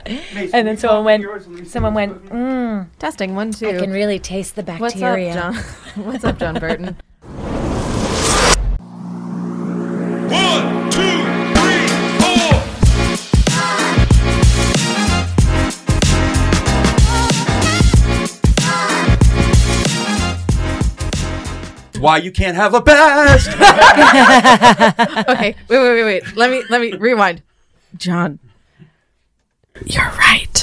And then someone went, Testing 1, 2. I can really taste the bacteria. What's up, John? What's up, John Burton? 1, 2, 3, 4. Why you can't have a best? Okay, wait. Let me rewind. John, you're right.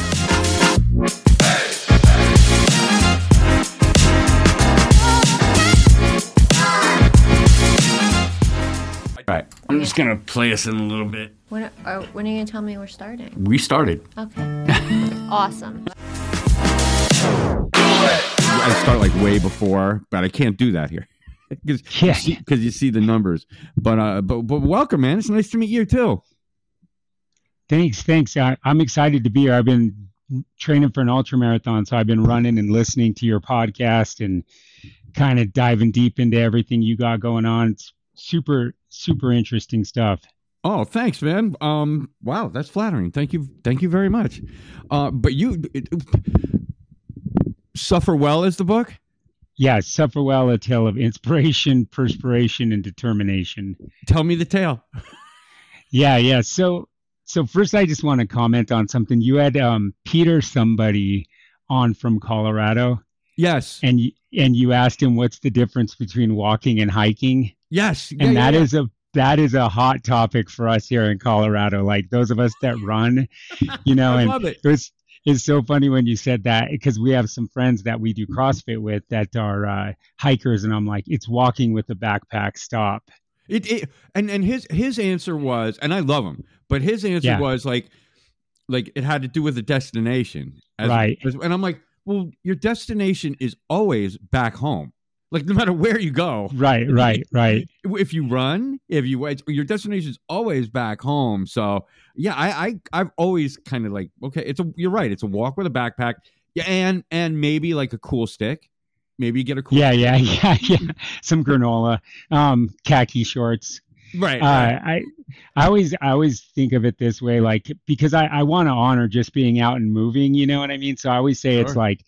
All right, I'm just gonna play us in a little bit. When are you going to tell me we're starting? We started. Okay. Awesome. I start like way before, but I can't do that here because you see the numbers. But welcome, man. It's nice to meet you too. Thanks. I'm excited to be here. I've been training for an ultra marathon, so I've been running and listening to your podcast and kind of diving deep into everything you got going on. It's super interesting stuff. Oh, thanks, man. Wow, that's flattering. Thank you very much. But you Suffer Well is the book? Yeah, Suffer Well, a tale of inspiration, perspiration, and determination. Tell me the tale. Yeah. So first, I just want to comment on something. You had Peter somebody on from Colorado. Yes. And you asked him what's the difference between walking and hiking. Yes. And that is a hot topic for us here in Colorado. Like those of us that run, I love it. It's so funny when you said that because we have some friends that we do CrossFit with that are hikers, and I'm like, it's walking with a backpack. Stop. And his answer was, and I love him, but his answer was like it had to do with the destination, right? And I'm like, well, your destination is always back home. Like no matter where you go, right. If you run, your destination is always back home. So yeah, I've always kind of like, okay, you're right. It's a walk with a backpack, and maybe like a cool stick. Maybe you get a cool. Yeah. Some granola, khaki shorts. Right. I always think of it this way, like because I want to honor just being out and moving. You know what I mean? So I always say it's like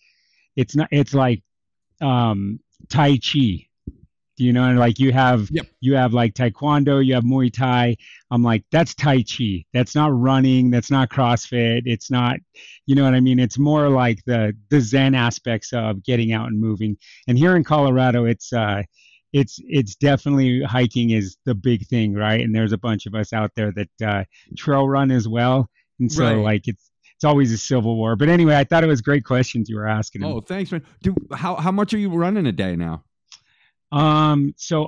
Tai Chi, you know, and like you have like Taekwondo, you have Muay Thai. I'm like, that's Tai Chi. That's not running. That's not CrossFit. It's not, you know what I mean? It's more like the Zen aspects of getting out and moving. And here in Colorado, it's definitely hiking is the big thing, right? And there's a bunch of us out there that trail run as well. And so like it's always a civil war. But anyway, I thought it was great questions you were asking him. Oh, thanks, man. How much are you running a day now? So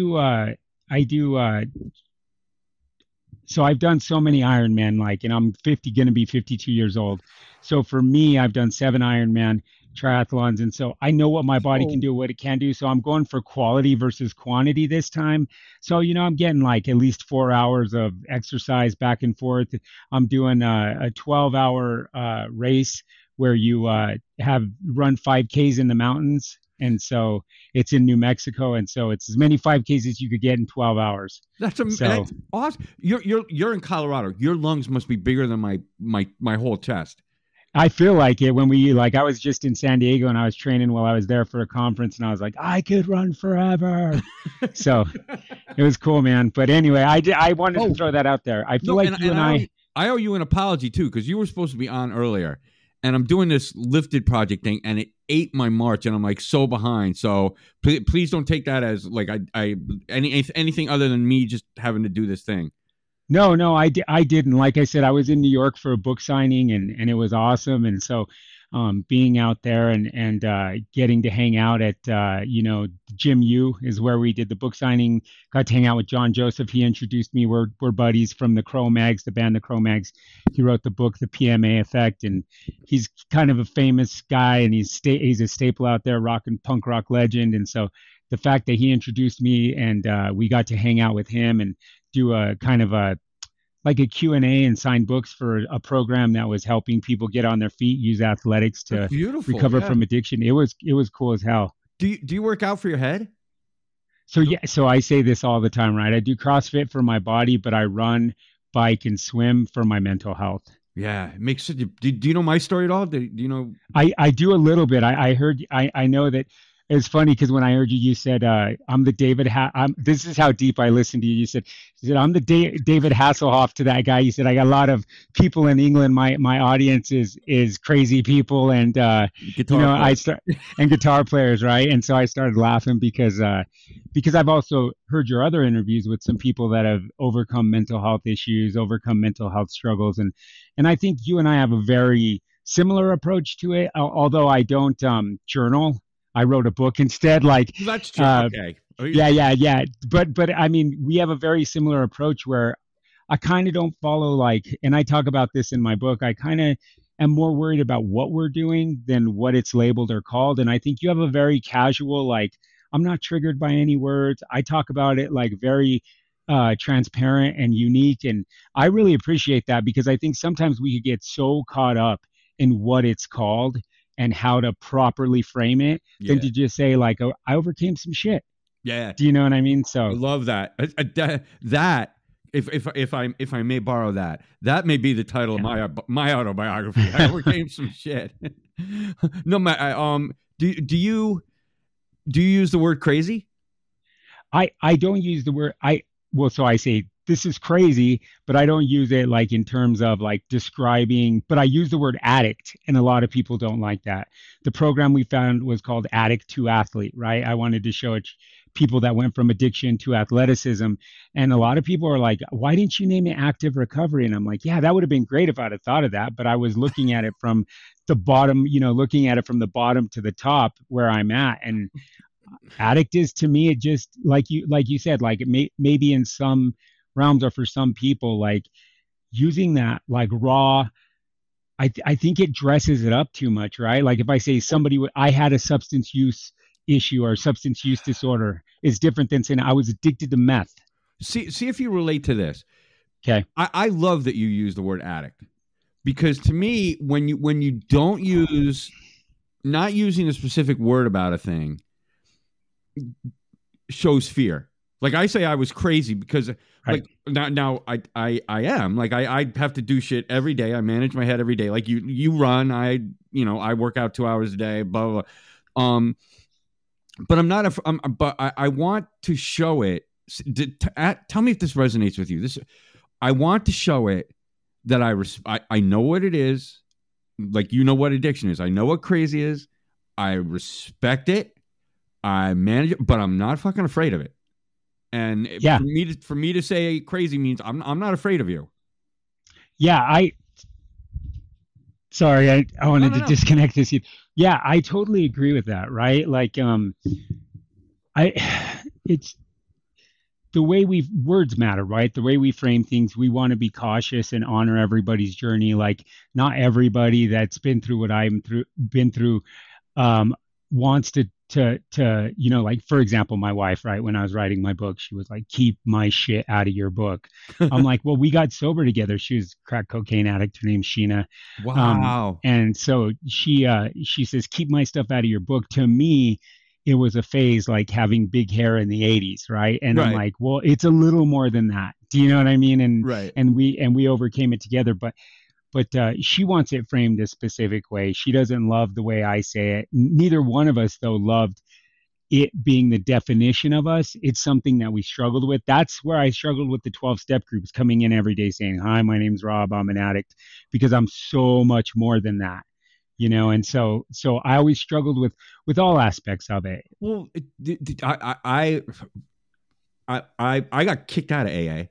so I've done so many Ironman, and I'm going to be 52 years old. So for me, I've done 7 Ironman triathlons. And so I know what my body can do, what it can do. So I'm going for quality versus quantity this time. So, I'm getting like at least 4 hours of exercise back and forth. I'm doing a 12-hour race where you run 5Ks in the mountains. And so it's in New Mexico. And so it's as many 5Ks as you could get in 12 hours. That's awesome. You're in Colorado. Your lungs must be bigger than my whole chest. I feel like it when I was just in San Diego and I was training while I was there for a conference and I was like, I could run forever. So it was cool, man. But anyway, I wanted to throw that out there. I feel I owe you an apology too, because you were supposed to be on earlier and I'm doing this lifted project thing and it ate my March and I'm like so behind. So please don't take that as like anything other than me just having to do this thing. No, I didn't. Like I said, I was in New York for a book signing and it was awesome. And so being out there and getting to hang out at, Jim U is where we did the book signing, got to hang out with John Joseph. He introduced me. We're buddies from the Cro-Mags, the band, the Cro-Mags. He wrote the book, The PMA Effect. And he's kind of a famous guy and he's a staple out there, punk rock legend. And so the fact that he introduced me and we got to hang out with him and do a kind of a Q&A and sign books for a program that was helping people get on their feet, use athletics to recover from addiction. It was cool as hell. Do you work out for your head? So I say this all the time, right? I do CrossFit for my body, but I run, bike, and swim for my mental health. Yeah, it makes such a. Do you know my story at all? Do you know? I do a little bit. I heard I know that it's funny because when I heard you, you said I'm the David. This is how deep I listened to you. You said I'm the David Hasselhoff to that guy. You said I got a lot of people in England. My audience is crazy people and and guitar players, right? And so I started laughing because I've also heard your other interviews with some people that have overcome mental health issues, overcome mental health struggles, and I think you and I have a very similar approach to it. Although I don't journal, I wrote a book instead. Like that's true. Okay. Yeah. But I mean, we have a very similar approach where I kind of don't follow and I talk about this in my book. I kind of am more worried about what we're doing than what it's labeled or called. And I think you have a very casual, I'm not triggered by any words. I talk about it very transparent and unique. And I really appreciate that because I think sometimes we could get so caught up in what it's called and how to properly frame it than to just say I overcame some shit. Yeah. Do you know what I mean? So I love that. That if I may borrow that may be the title of my autobiography. I overcame some shit. No, do you use the word crazy? I don't use the word so I say this is crazy, but I don't use it in terms of describing, but I use the word addict, and a lot of people don't like that. The program we found was called Addict to Athlete, right? I wanted to show it people that went from addiction to athleticism, and a lot of people are like, why didn't you name it active recovery? And I'm like, yeah, that would have been great if I'd have thought of that, but I was looking at it from the bottom, looking at it from the bottom to the top where I'm at. And addict is, to me, it just like you said, it maybe in some realms or for some people, using that raw, I think it dresses it up too much, right? If I say I had a substance use issue or substance use disorder, is different than saying I was addicted to meth. See if you relate to this. Okay. I love that you use the word addict, because to me, when you don't use, not using a specific word about a thing shows fear. I say I was crazy because now I am I have to do shit every day. I manage my head every day. You run, I work out 2 hours a day, blah, blah. But I'm not but I want to show it. Tell me if this resonates with you. I want to show it that I know what it is. What addiction is. I know what crazy is. I respect it. I manage it, but I'm not fucking afraid of it. And for me to say crazy means I'm not afraid of you. Yeah, I wanted to disconnect this. Yeah, I totally agree with that, right? It's the way words matter, right? The way we frame things, we want to be cautious and honor everybody's journey. Not everybody that's been through what been through wants to for example, my wife, right, when I was writing my book, she was like, keep my shit out of your book. I'm like, well, we got sober together. She was a crack cocaine addict. Her name's Sheena. Wow. And so she says, keep my stuff out of your book. To me, it was a phase having big hair in the 80s, right? And right. I'm like, well, it's a little more than that. Do you know what I mean? And right. and we overcame it together. But she wants it framed a specific way. She doesn't love the way I say it. Neither one of us, though, loved it being the definition of us. It's something that we struggled with. That's where I struggled with the 12-step groups, coming in every day saying, hi, my name's Rob, I'm an addict, because I'm so much more than that, And so I always struggled with all aspects of it. Well, I got kicked out of AA.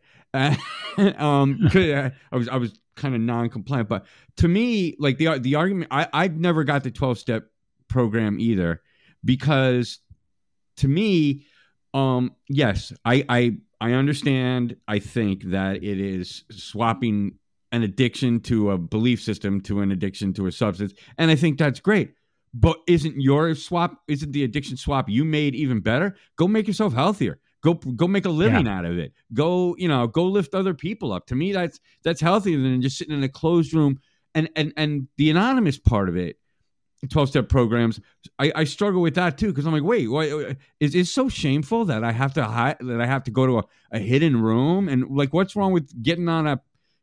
I was kind of non-compliant, but to me, the argument, I never got the 12-step program either, because to me, yes, I understand. I think that it is swapping an addiction to a belief system to an addiction to a substance, and I think that's great. But isn't the addiction swap you made even better? Go make yourself healthier. Go make a living out of it. Go lift other people up. To me, that's healthier than just sitting in a closed room. And the anonymous part of it, 12-step programs, I struggle with that too, because I'm like, wait, it's so shameful that I have to go to a hidden room, and what's wrong with getting on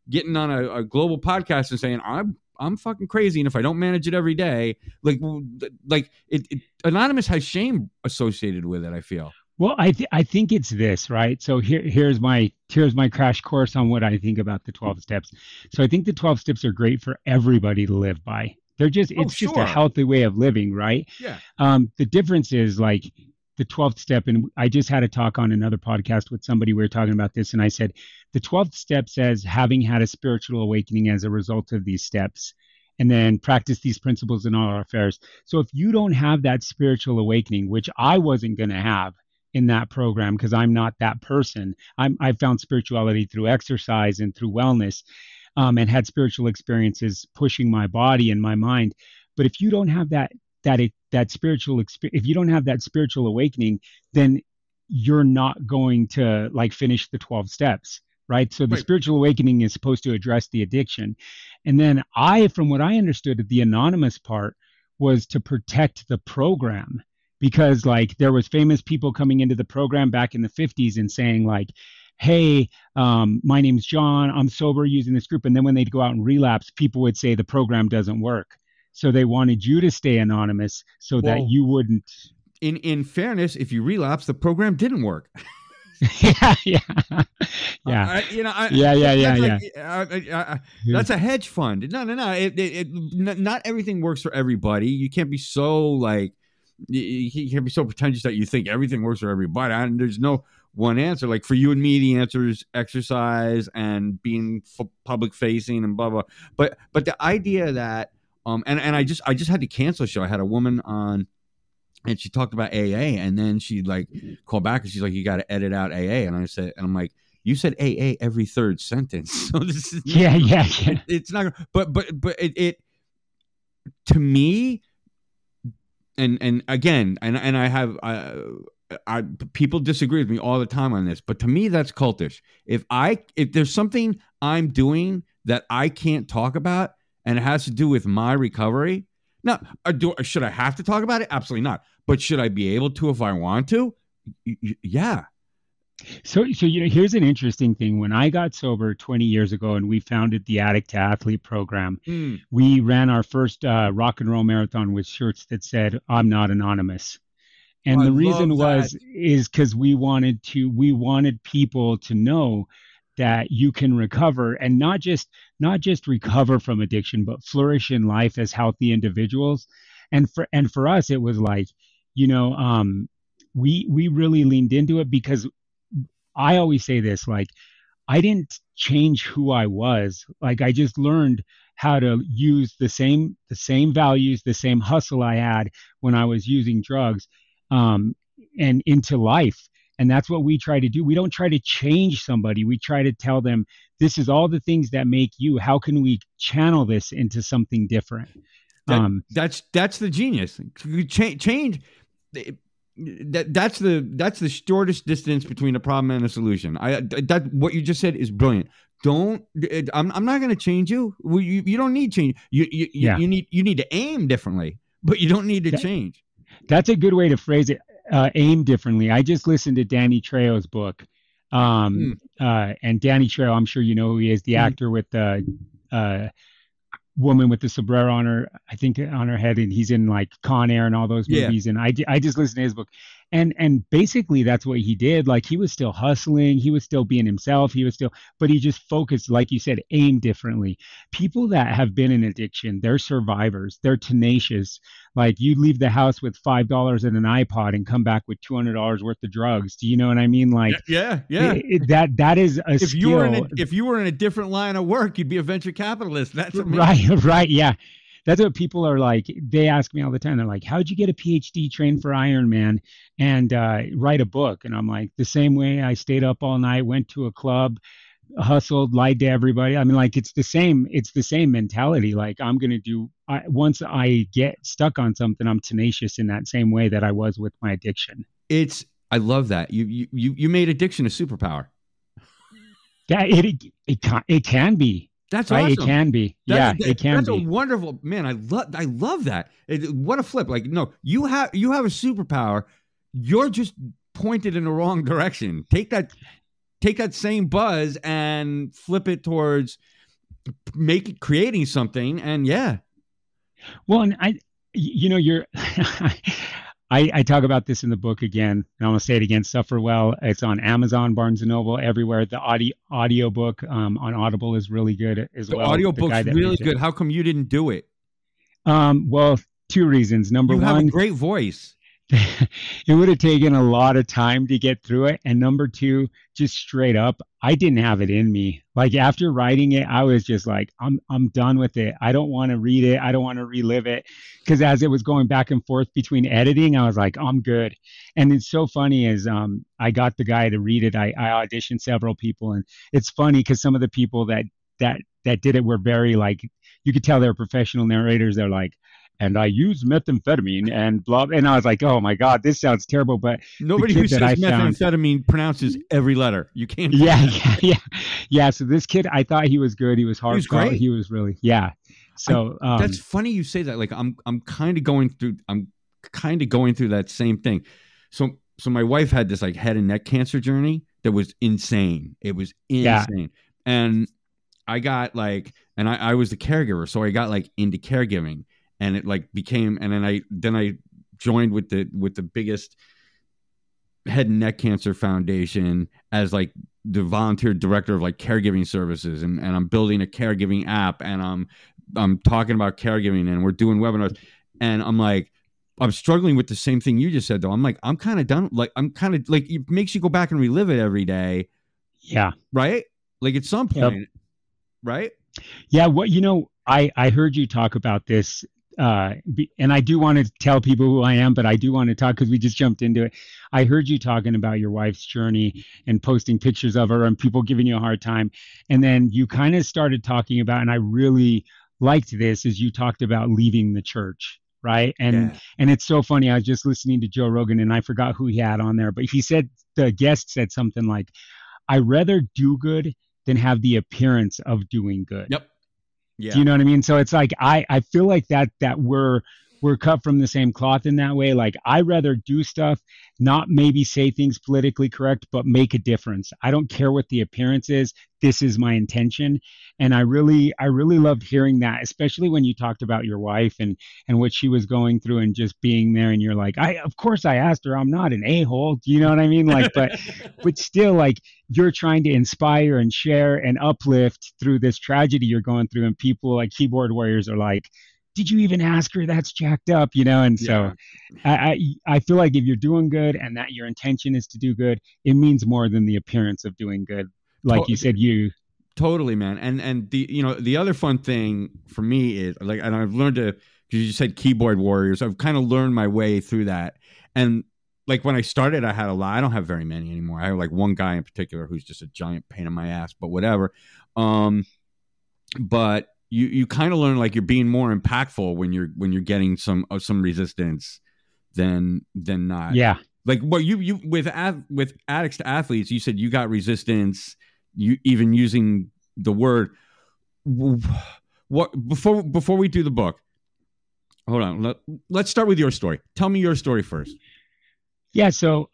getting on a global podcast and saying I'm fucking crazy, and if I don't manage it every day, like Anonymous has shame associated with it, I feel. Well, I think it's this, right? So here's my crash course on what I think about the 12 steps. So I think the 12 steps are great for everybody to live by. They're just just a healthy way of living, right? Yeah. The difference is like the 12th step, and I just had a talk on another podcast with somebody. We were talking about this, and I said the 12th step says having had a spiritual awakening as a result of these steps, and then practice these principles in all our affairs. So if you don't have that spiritual awakening, which I wasn't going to have in that program because I'm not that person, I found spirituality through exercise and through wellness, and had spiritual experiences pushing my body and my mind. But if you don't have that spiritual if you don't have that spiritual awakening, then you're not going to like finish the 12 steps, right? So the spiritual awakening is supposed to address the addiction. And then from what I understood, the Anonymous part was to protect the program, because like there was famous people coming into the program back in the 50s and saying like, hey, my name's John, I'm sober using this group. And then when they'd go out and relapse, people would say the program doesn't work. So they wanted you to stay anonymous so that you wouldn't. In fairness, if you relapse, the program didn't work. yeah. That's a hedge fund. No. Not everything works for everybody. You can't be so like, you can't be so pretentious that you think everything works for everybody. There's no one answer. Like for you and me, the answer is exercise and being public facing and blah blah. But the idea that and I just had to cancel a show. I had a woman on, and she talked about AA, and then she like called back and she's like, "You got to edit out AA." And I said, and I'm like, "You said AA every third sentence." So this is yeah. It's not. But it to me, and again, and I have people disagree with me all the time on this, but to me that's cultish. If there's something I'm doing that I can't talk about, and it has to do with my recovery. Now, should I have to talk about it? Absolutely not. But should I be able to if I want to? Yeah. So here's an interesting thing. When I got sober 20 years ago and we founded the Addict to Athlete program, we ran our first rock and roll marathon with shirts that said, "I'm not anonymous." And the reason is because we wanted people to know that you can recover, and not just recover from addiction, but flourish in life as healthy individuals. And for us, it was like, we really leaned into it, because I always say this, like, I didn't change who I was. Like, I just learned how to use the same values, the same hustle I had when I was using drugs, and into life. And that's what we try to do. We don't try to change somebody. We try to tell them, this is all the things that make you. How can we channel this into something different? That's the genius. Change. That's the shortest distance between a problem and a solution. That what you just said is brilliant. I'm not going to change you. You don't need change. You need to aim differently, but you don't need to change. That's a good way to phrase it. Aim differently. I just listened to Danny Trejo's book, and Danny Trejo, I'm sure you know who he is, the actor with the woman with the sombrero on her head, and he's in like Con Air and all those movies. And I just listened to his book, and basically that's what he did. Like, he was still hustling, he was still being himself, but he just focused, like you said, aim differently. People that have been in addiction, they're survivors, they're tenacious. Like, you leave the house with $5 and an iPod and come back with $200 worth of drugs. Do you know what I mean? Like, yeah. That is a skill. If you were in a different line of work, you'd be a venture capitalist. That's amazing. Right. Yeah. That's what people are like. They ask me all the time. They're like, how'd you get a PhD, train for Ironman, and write a book? And I'm like, the same way I stayed up all night, went to a club, hustled, lied to everybody. I mean, like, it's the same mentality. Like, I'm going to do, once I get stuck on something, I'm tenacious in that same way that I was with my addiction. I love that. You made addiction a superpower. Yeah, it can be. That's right? Awesome. It can be. It can be. That's a wonderful, man. I love that. What a flip! Like, no, you have a superpower. You're just pointed in the wrong direction. Take that same buzz and flip it towards creating something. And yeah. Well, and you're, I talk about this in the book again, and I'm going to say it again, Suffer Well. It's on Amazon, Barnes & Noble, everywhere. The audio book on Audible is really good as well. The audio book's really good. How come you didn't do it? Well, two reasons. Number one, you have a great voice. It would have taken a lot of time to get through it. And number two, just straight up, I didn't have it in me. Like after writing it, I was just like, I'm done with it. I don't want to read it. I don't want to relive it. Because as it was going back and forth between editing, I was like, I'm good. And it's so funny as I got the guy to read it. I auditioned several people, and it's funny because some of the people that did it were very like, you could tell they're professional narrators. They're like, and I use methamphetamine and blah. And I was like, oh my God, this sounds terrible. But nobody who says methamphetamine pronounces every letter. You can't. Yeah. So this kid, I thought he was good. He was hard. He was great. He was really, yeah. So that's funny you say that. Like I'm kind of going through that same thing. So my wife had this like head and neck cancer journey that was insane. It was insane. Yeah. And I got like, and I was the caregiver. So I got like into caregiving. And it like became, and then I joined with the biggest head and neck cancer foundation as like the volunteer director of like caregiving services, and I'm building a caregiving app, and I'm talking about caregiving, and we're doing webinars, and I'm struggling with the same thing you just said though. I'm like, I'm kind of done. Like I'm kind of like, it makes you go back and relive it every day. Yeah. Right. Like at some point. Yep. Right. Yeah. What, I heard you talk about this. And I do want to tell people who I am, but I do want to talk because we just jumped into it. I heard you talking about your wife's journey and posting pictures of her and people giving you a hard time. And then you kind of started talking about, and I really liked this, is you talked about leaving the church, right? And it's so funny. I was just listening to Joe Rogan and I forgot who he had on there, but he said, the guest said something like, I'd rather do good than have the appearance of doing good. Yep. Yeah. Do you know what I mean? So it's like, I feel like that we're cut from the same cloth in that way. Like I rather do stuff, not maybe say things politically correct, but make a difference. I don't care what the appearance is. This is my intention. And I really loved hearing that, especially when you talked about your wife and what she was going through and just being there. And you're like, of course I asked her, I'm not an a-hole. Do you know what I mean? Like, but still like you're trying to inspire and share and uplift through this tragedy you're going through. And people like keyboard warriors are like, did you even ask her? That's jacked up, And so I feel like if you're doing good and that your intention is to do good, it means more than the appearance of doing good. Like you said, totally, man. And the other fun thing for me is like, and I've learned to, because you said keyboard warriors, I've kind of learned my way through that. And like when I started, I had a lot. I don't have very many anymore. I have like one guy in particular who's just a giant pain in my ass, but whatever. But you kind of learn like you're being more impactful when you're getting some resistance than not. Yeah. Like what you with Addicts to Athletes, you said you got resistance. You even using the word. What before we do the book? Hold on. Let's start with your story. Tell me your story first. Yeah. So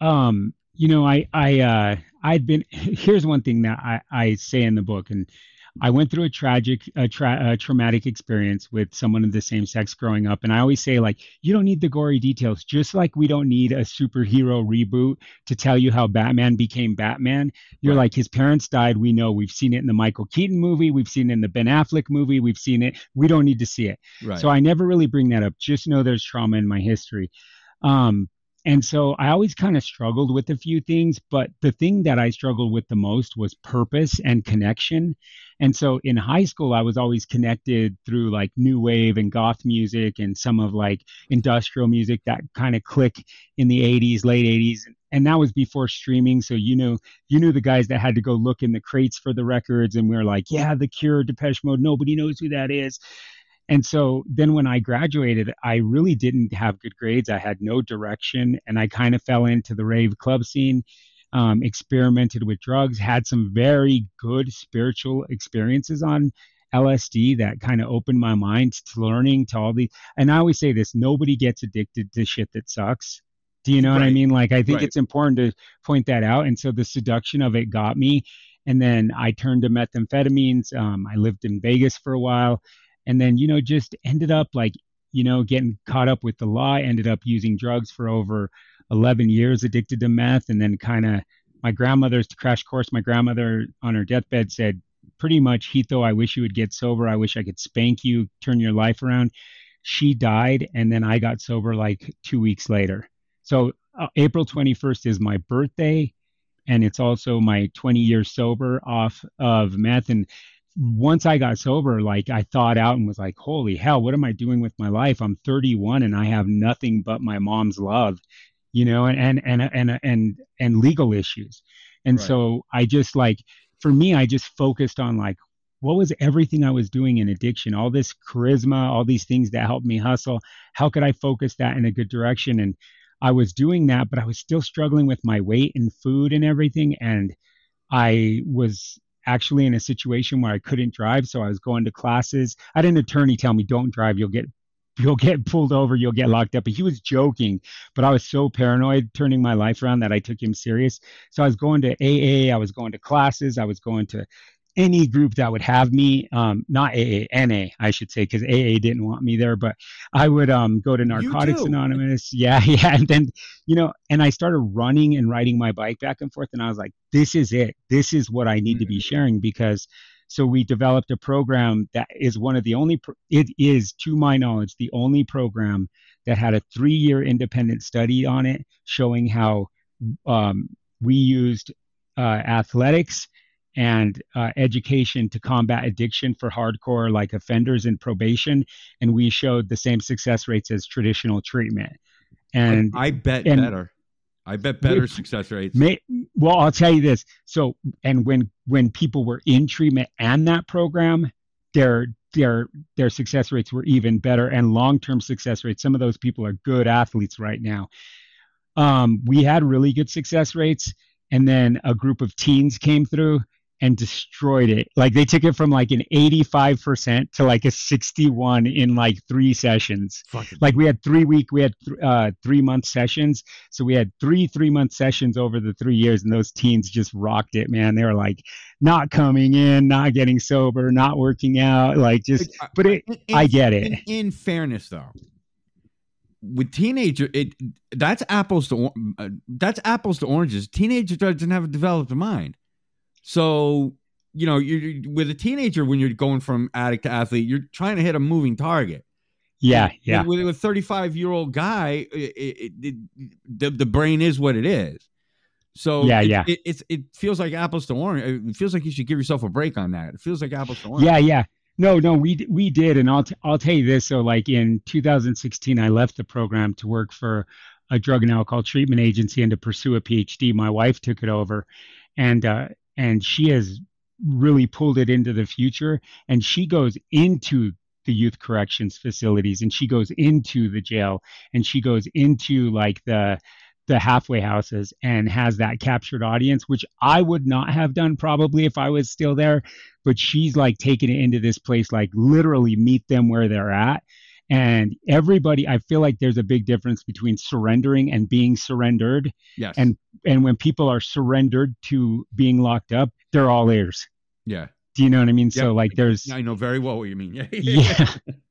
I'd been. Here's one thing that I say in the book, and I went through a traumatic experience with someone of the same sex growing up. And I always say, like, you don't need the gory details, just like we don't need a superhero reboot to tell you how Batman became Batman. You're like, his parents died. We know. We've seen it in the Michael Keaton movie. We've seen it in the Ben Affleck movie. We've seen it. We don't need to see it. Right. So I never really bring that up. Just know there's trauma in my history. And so I always kind of struggled with a few things, but the thing that I struggled with the most was purpose and connection. And so in high school, I was always connected through like new wave and goth music and some of like industrial music that kind of click in the 80s, late 80s. And that was before streaming. So, you knew the guys that had to go look in the crates for the records. And we were like, yeah, The Cure, Depeche Mode, nobody knows who that is. And so then when I graduated, I really didn't have good grades. I had no direction, and I kind of fell into the rave club scene, experimented with drugs, had some very good spiritual experiences on LSD that kind of opened my mind to learning, to all the, and I always say this, nobody gets addicted to shit that sucks. Do you know what I mean? Like, I think it's important to point that out. And so the seduction of it got me. And then I turned to methamphetamines. I lived in Vegas for a while, and then, just ended up like, getting caught up with the law, ended up using drugs for over 11 years, addicted to meth. And then kind of my grandmother's crash course, my grandmother on her deathbed said, pretty much, Hito, I wish you would get sober. I wish I could spank you, turn your life around. She died, and then I got sober like 2 weeks later. So April 21st is my birthday, and it's also my 20 years sober off of meth. And once I got sober, like I thawed out and was like, holy hell, what am I doing with my life? I'm 31 and I have nothing but my mom's love, and legal issues. And Right. so I just like, for me, I just focused on like, what was everything I was doing in addiction, all this charisma, all these things that helped me hustle. How could I focus that in a good direction? And I was doing that, but I was still struggling with my weight and food and everything. And I was actually in a situation where I couldn't drive. So I was going to classes. I had an attorney tell me, don't drive, you'll get pulled over, you'll get locked up. But he was joking, but I was so paranoid turning my life around that I took him serious. So I was going to AA, I was going to classes, I was going to any group that would have me, not AA, NA, I should say, because AA didn't want me there, but I would go to Narcotics too. Anonymous. Yeah. And then, and I started running and riding my bike back and forth. And I was like, this is it. This is what I need to be sharing, because so we developed a program that is one of the only, it is, to my knowledge, the only program that had a 3-year independent study on it, showing how we used athletics and education to combat addiction for hardcore like offenders in probation, and we showed the same success rates as traditional treatment. And I bet better. I bet better success rates. Well, I'll tell you this. So, and when people were in treatment and that program, their success rates were even better, and long-term success rates. Some of those people are good athletes right now. We had really good success rates, and then a group of teens came through and destroyed it. Like they took it from like an 85% to like a 61 in like 3 sessions. Like we had 3-month sessions. So we had 3-month sessions over the 3 years, and those teens just rocked it, man. They were like not coming in, not getting sober, not working out, like just, but I get it. In fairness though, with teenager, that's apples to oranges. Teenager doesn't have a developed mind. So, you're with a teenager, when you're going from addict to athlete, you're trying to hit a moving target. Yeah. With a 35-year-old guy, the brain is what it is. So it feels like apples to orange. It feels like you should give yourself a break on that. It feels like apples to orange. Yeah. No, we did, and I'll tell you this. So, like in 2016, I left the program to work for a drug and alcohol treatment agency and to pursue a PhD. My wife took it over, and she has really pulled it into the future. And she goes into the youth corrections facilities, and she goes into the jail, and she goes into like the halfway houses, and has that captured audience, which I would not have done probably if I was still there. But she's like taking it into this place, like literally meet them where they're at. And everybody, I feel like there's a big difference between surrendering and being surrendered. Yes. And when people are surrendered to being locked up, they're all ears. Yeah. Do you know what I mean? Yeah. So like there's, I know very well what you mean. Yeah. yeah.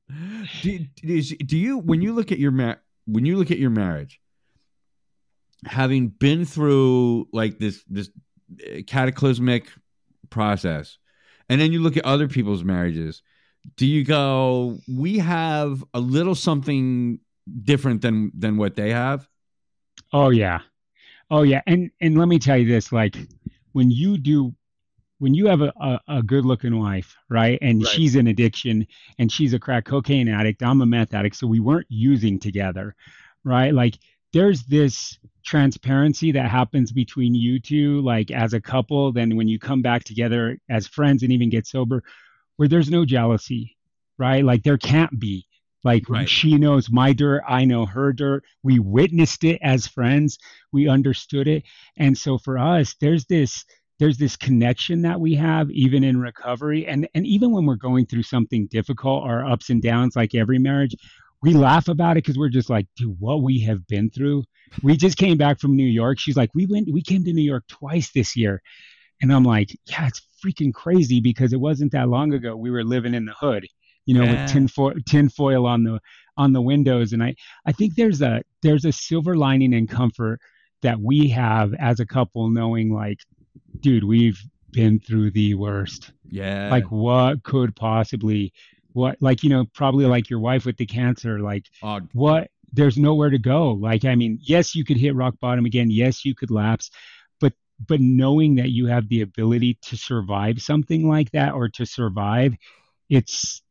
Do you, when you look at your marriage, having been through like this cataclysmic process, and then you look at other people's marriages, do you go, we have a little something different than what they have? Oh yeah. And let me tell you this, like when you have a good looking wife, right? And Right. she's in addiction, and she's a crack cocaine addict, I'm a meth addict. So we weren't using together, right? Like there's this transparency that happens between you two, like as a couple. Then when you come back together as friends and even get sober, where there's no jealousy, right? Like there can't be. Like Right. She knows my dirt, I know her dirt. We witnessed it as friends. We understood it. And so for us, there's this connection that we have even in recovery. And even when we're going through something difficult, our ups and downs, like every marriage, we laugh about it because we're just like, dude, what we have been through. We just came back from New York. She's like, we came to New York twice this year. And I'm like, yeah, it's freaking crazy because it wasn't that long ago we were living in the hood, you know, with tinfoil on the windows. And I think there's a silver lining and comfort that we have as a couple, knowing like, dude, we've been through the worst. Yeah. Like what could possibly, like, you know, probably like your wife with the cancer, like what, there's nowhere to go. Like, I mean, yes, you could hit rock bottom again. Yes, you could lapse, but knowing that you have the ability to survive something like that, or to survive, it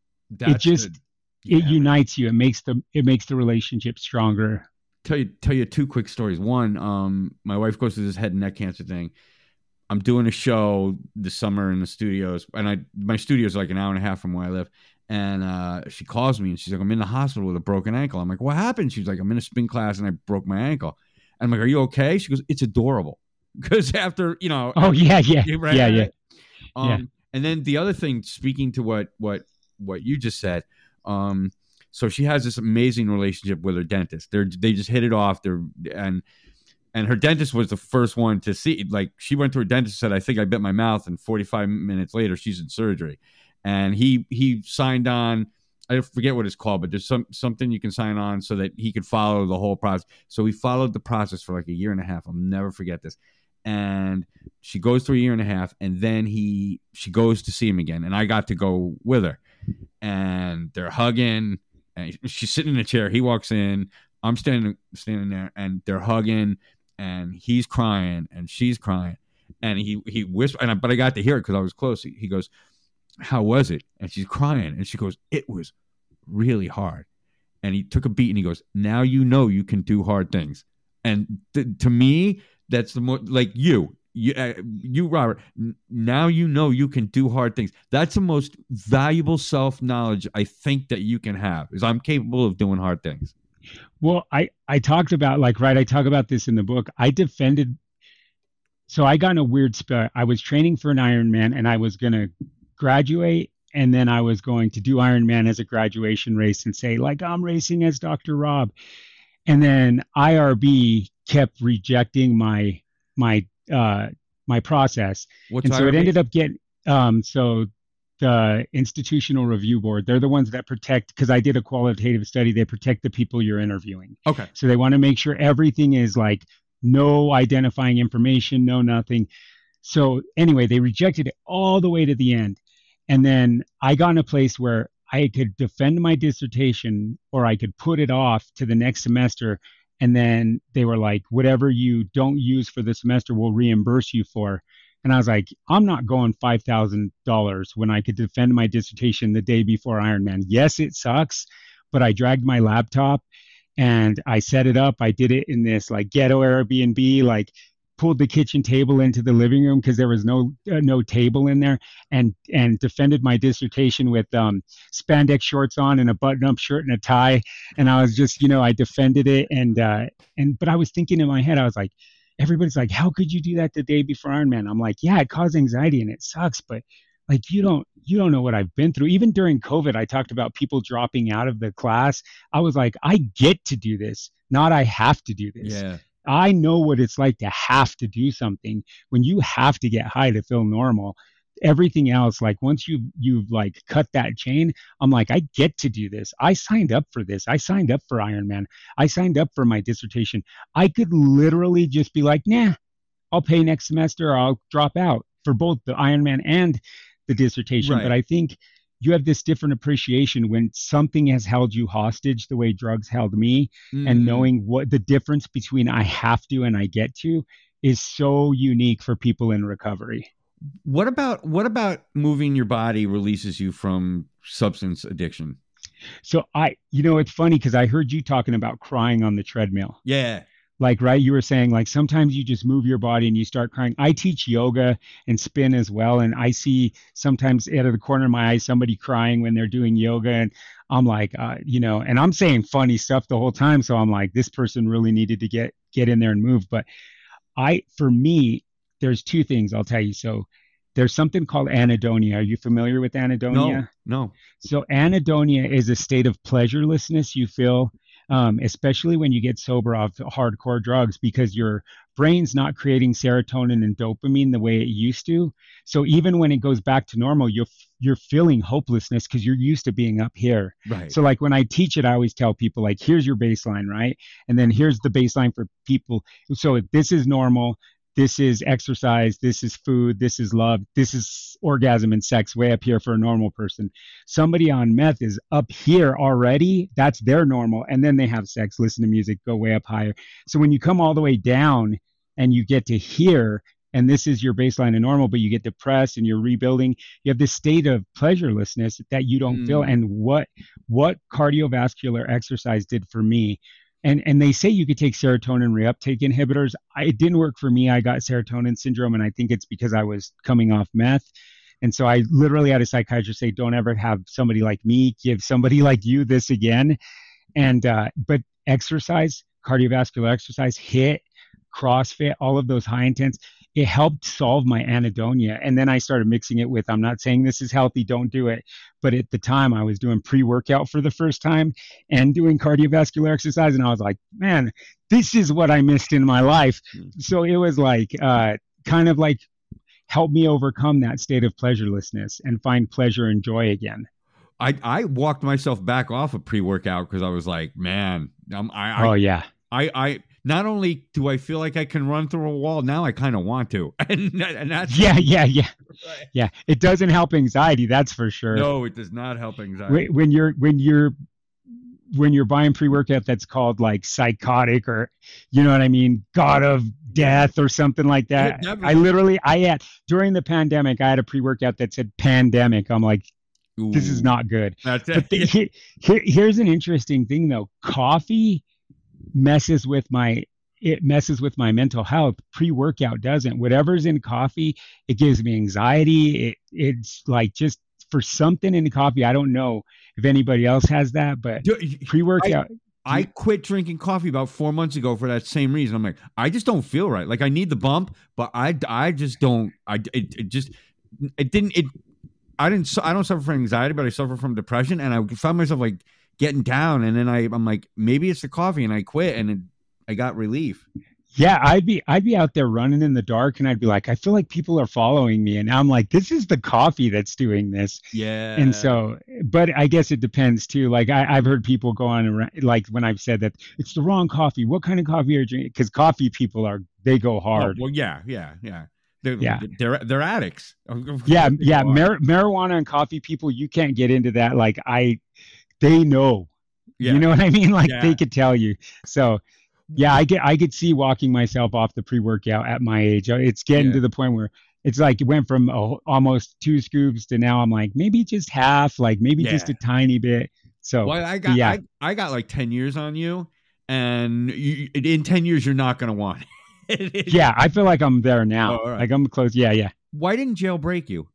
unites you. It makes the relationship stronger. Tell you two quick stories. One, my wife goes through this head and neck cancer thing. I'm doing a show this summer in the studios, and my studio is like an hour and a half from where I live. And she calls me and she's like, I'm in the hospital with a broken ankle. I'm like, what happened? She's like, I'm in a spin class and I broke my ankle. And I'm like, are you okay? She goes, it's adorable. Because after, you know. Oh, yeah. Right? Yeah. And then the other thing, speaking to what you just said, so she has this amazing relationship with her dentist. They just hit it off. And her dentist was the first one to see, like, she went to her dentist and said, I think I bit my mouth. And 45 minutes later, she's in surgery. And he signed on, I forget what it's called, but there's something you can sign on so that he could follow the whole process. So he followed the process for like a year and a half. I'll never forget this. And she goes through a year and a half, and then she goes to see him again. And I got to go with her. And they're hugging, and she's sitting in a chair. He walks in. I'm standing there, and they're hugging, and he's crying, and she's crying. And he whispered, but I got to hear it because I was close. He goes, how was it? And she's crying, and she goes, it was really hard. And he took a beat and he goes, now you know you can do hard things. And to me, that's the more like you Robert, now you know you can do hard things. That's the most valuable self-knowledge I think that you can have, is I'm capable of doing hard things. Well, I talked about, like, right, I talk about this in the book. So I got in a weird spot. I was training for an Ironman, and I was going to graduate, and then I was going to do Ironman as a graduation race and say, like, I'm racing as Dr. Rob. And then IRB kept rejecting my process. What's and so IRB? it ended up getting, so the Institutional Review Board, they're the ones that protect, because I did a qualitative study, they protect the people you're interviewing. Okay. So they want to make sure everything is like no identifying information, no nothing. So anyway, they rejected it all the way to the end. And then I got in a place where I could defend my dissertation, or I could put it off to the next semester. And then they were like, whatever you don't use for the semester, we'll reimburse you for. And I was like, I'm not going $5,000 when I could defend my dissertation the day before Ironman. Yes, it sucks, but I dragged my laptop and I set it up. I did it in this like ghetto Airbnb, like pulled the kitchen table into the living room because there was no table in there, and defended my dissertation with spandex shorts on and a button-up shirt and a tie. And I was just, I defended it. But I was thinking in my head, I was like, everybody's like, how could you do that the day before Ironman? I'm like, yeah, it caused anxiety and it sucks, but like, you don't know what I've been through. Even during COVID, I talked about people dropping out of the class. I was like, I get to do this, not I have to do this. Yeah. I know what it's like to have to do something. When you have to get high to feel normal, everything else, like once you've like cut that chain, I'm like, I get to do this. I signed up for this. I signed up for Ironman. I signed up for my dissertation. I could literally just be like, nah, I'll pay next semester, or I'll drop out for both the Ironman and the dissertation. Right. But I think you have this different appreciation when something has held you hostage the way drugs held me, and knowing what the difference between I have to and I get to is so unique for people in recovery. What about moving your body releases you from substance addiction? So it's funny because I heard you talking about crying on the treadmill. Yeah. Like, right, you were saying like sometimes you just move your body and you start crying. I teach yoga and spin as well, and I see sometimes out of the corner of my eye somebody crying when they're doing yoga, and I'm like, and I'm saying funny stuff the whole time, so I'm like, this person really needed to get in there and move. But for me, there's two things I'll tell you. So there's something called anhedonia. Are you familiar with anhedonia? No. So anhedonia is a state of pleasurelessness you feel especially when you get sober off hardcore drugs, because your brain's not creating serotonin and dopamine the way it used to. So even when it goes back to normal, you're feeling hopelessness because you're used to being up here. Right. So like when I teach it, I always tell people like, here's your baseline, right? And then here's the baseline for people. So if this is normal, this is exercise, this is food, this is love, this is orgasm and sex way up here for a normal person. Somebody on meth is up here already. That's their normal. And then they have sex, listen to music, go way up higher. So when you come all the way down and you get to here, and this is your baseline and normal, but you get depressed and you're rebuilding, you have this state of pleasurelessness that you don't feel. And what cardiovascular exercise did for me, and they say you could take serotonin reuptake inhibitors. It didn't work for me. I got serotonin syndrome, and I think it's because I was coming off meth. And so I literally had a psychiatrist say, don't ever have somebody like me give somebody like you this again. And but exercise, cardiovascular exercise, HIIT, CrossFit, all of those high intense, it helped solve my anhedonia. And then I started mixing it with, I'm not saying this is healthy, don't do it. But at the time I was doing pre-workout for the first time and doing cardiovascular exercise. And I was like, man, this is what I missed in my life. So it was like, kind of like help me overcome that state of pleasurelessness and find pleasure and joy again. I walked myself back off of pre-workout because I was like, man, I not only do I feel like I can run through a wall, now I kind of want to. And that's yeah. It doesn't help anxiety, that's for sure. No, it does not help anxiety. When you're buying pre-workout that's called like psychotic or, you know what I mean, God of death or something like that. I had during the pandemic, I had a pre-workout that said pandemic. I'm like, this is not good. That's it. But here's an interesting thing though. Coffee messes with my mental health. Pre-workout doesn't. Whatever's in coffee, it gives me anxiety. It's like just for something in the coffee. I don't know if anybody else has that, but pre-workout. I quit drinking coffee about 4 months ago for that same reason. I'm like, I just don't feel right. Like I need the bump, but I just don't. I don't suffer from anxiety, but I suffer from depression, and I found myself like getting down, and then I'm like, maybe it's the coffee, and I quit, and I got relief. Yeah, I'd be out there running in the dark, and I'd be like, I feel like people are following me, and I'm like, this is the coffee that's doing this. Yeah. And so, but I guess it depends too. Like I've heard people go on around, like when I've said that it's the wrong coffee. What kind of coffee are you drinking? Because coffee people they go hard. Oh, well, yeah. They're addicts. Yeah. Marijuana and coffee people, you can't get into that. Like they know. Yeah. You know what I mean? Like they could tell you. So. Yeah, I could see walking myself off the pre-workout at my age. It's getting to the point where it's like it went from almost 2 scoops to now I'm like maybe just half, like maybe just a tiny bit. So I got like 10 years on you, and in 10 years you're not gonna want it. Yeah, I feel like I'm there now. Oh, right. Like I'm close. Yeah. Why didn't jail break you?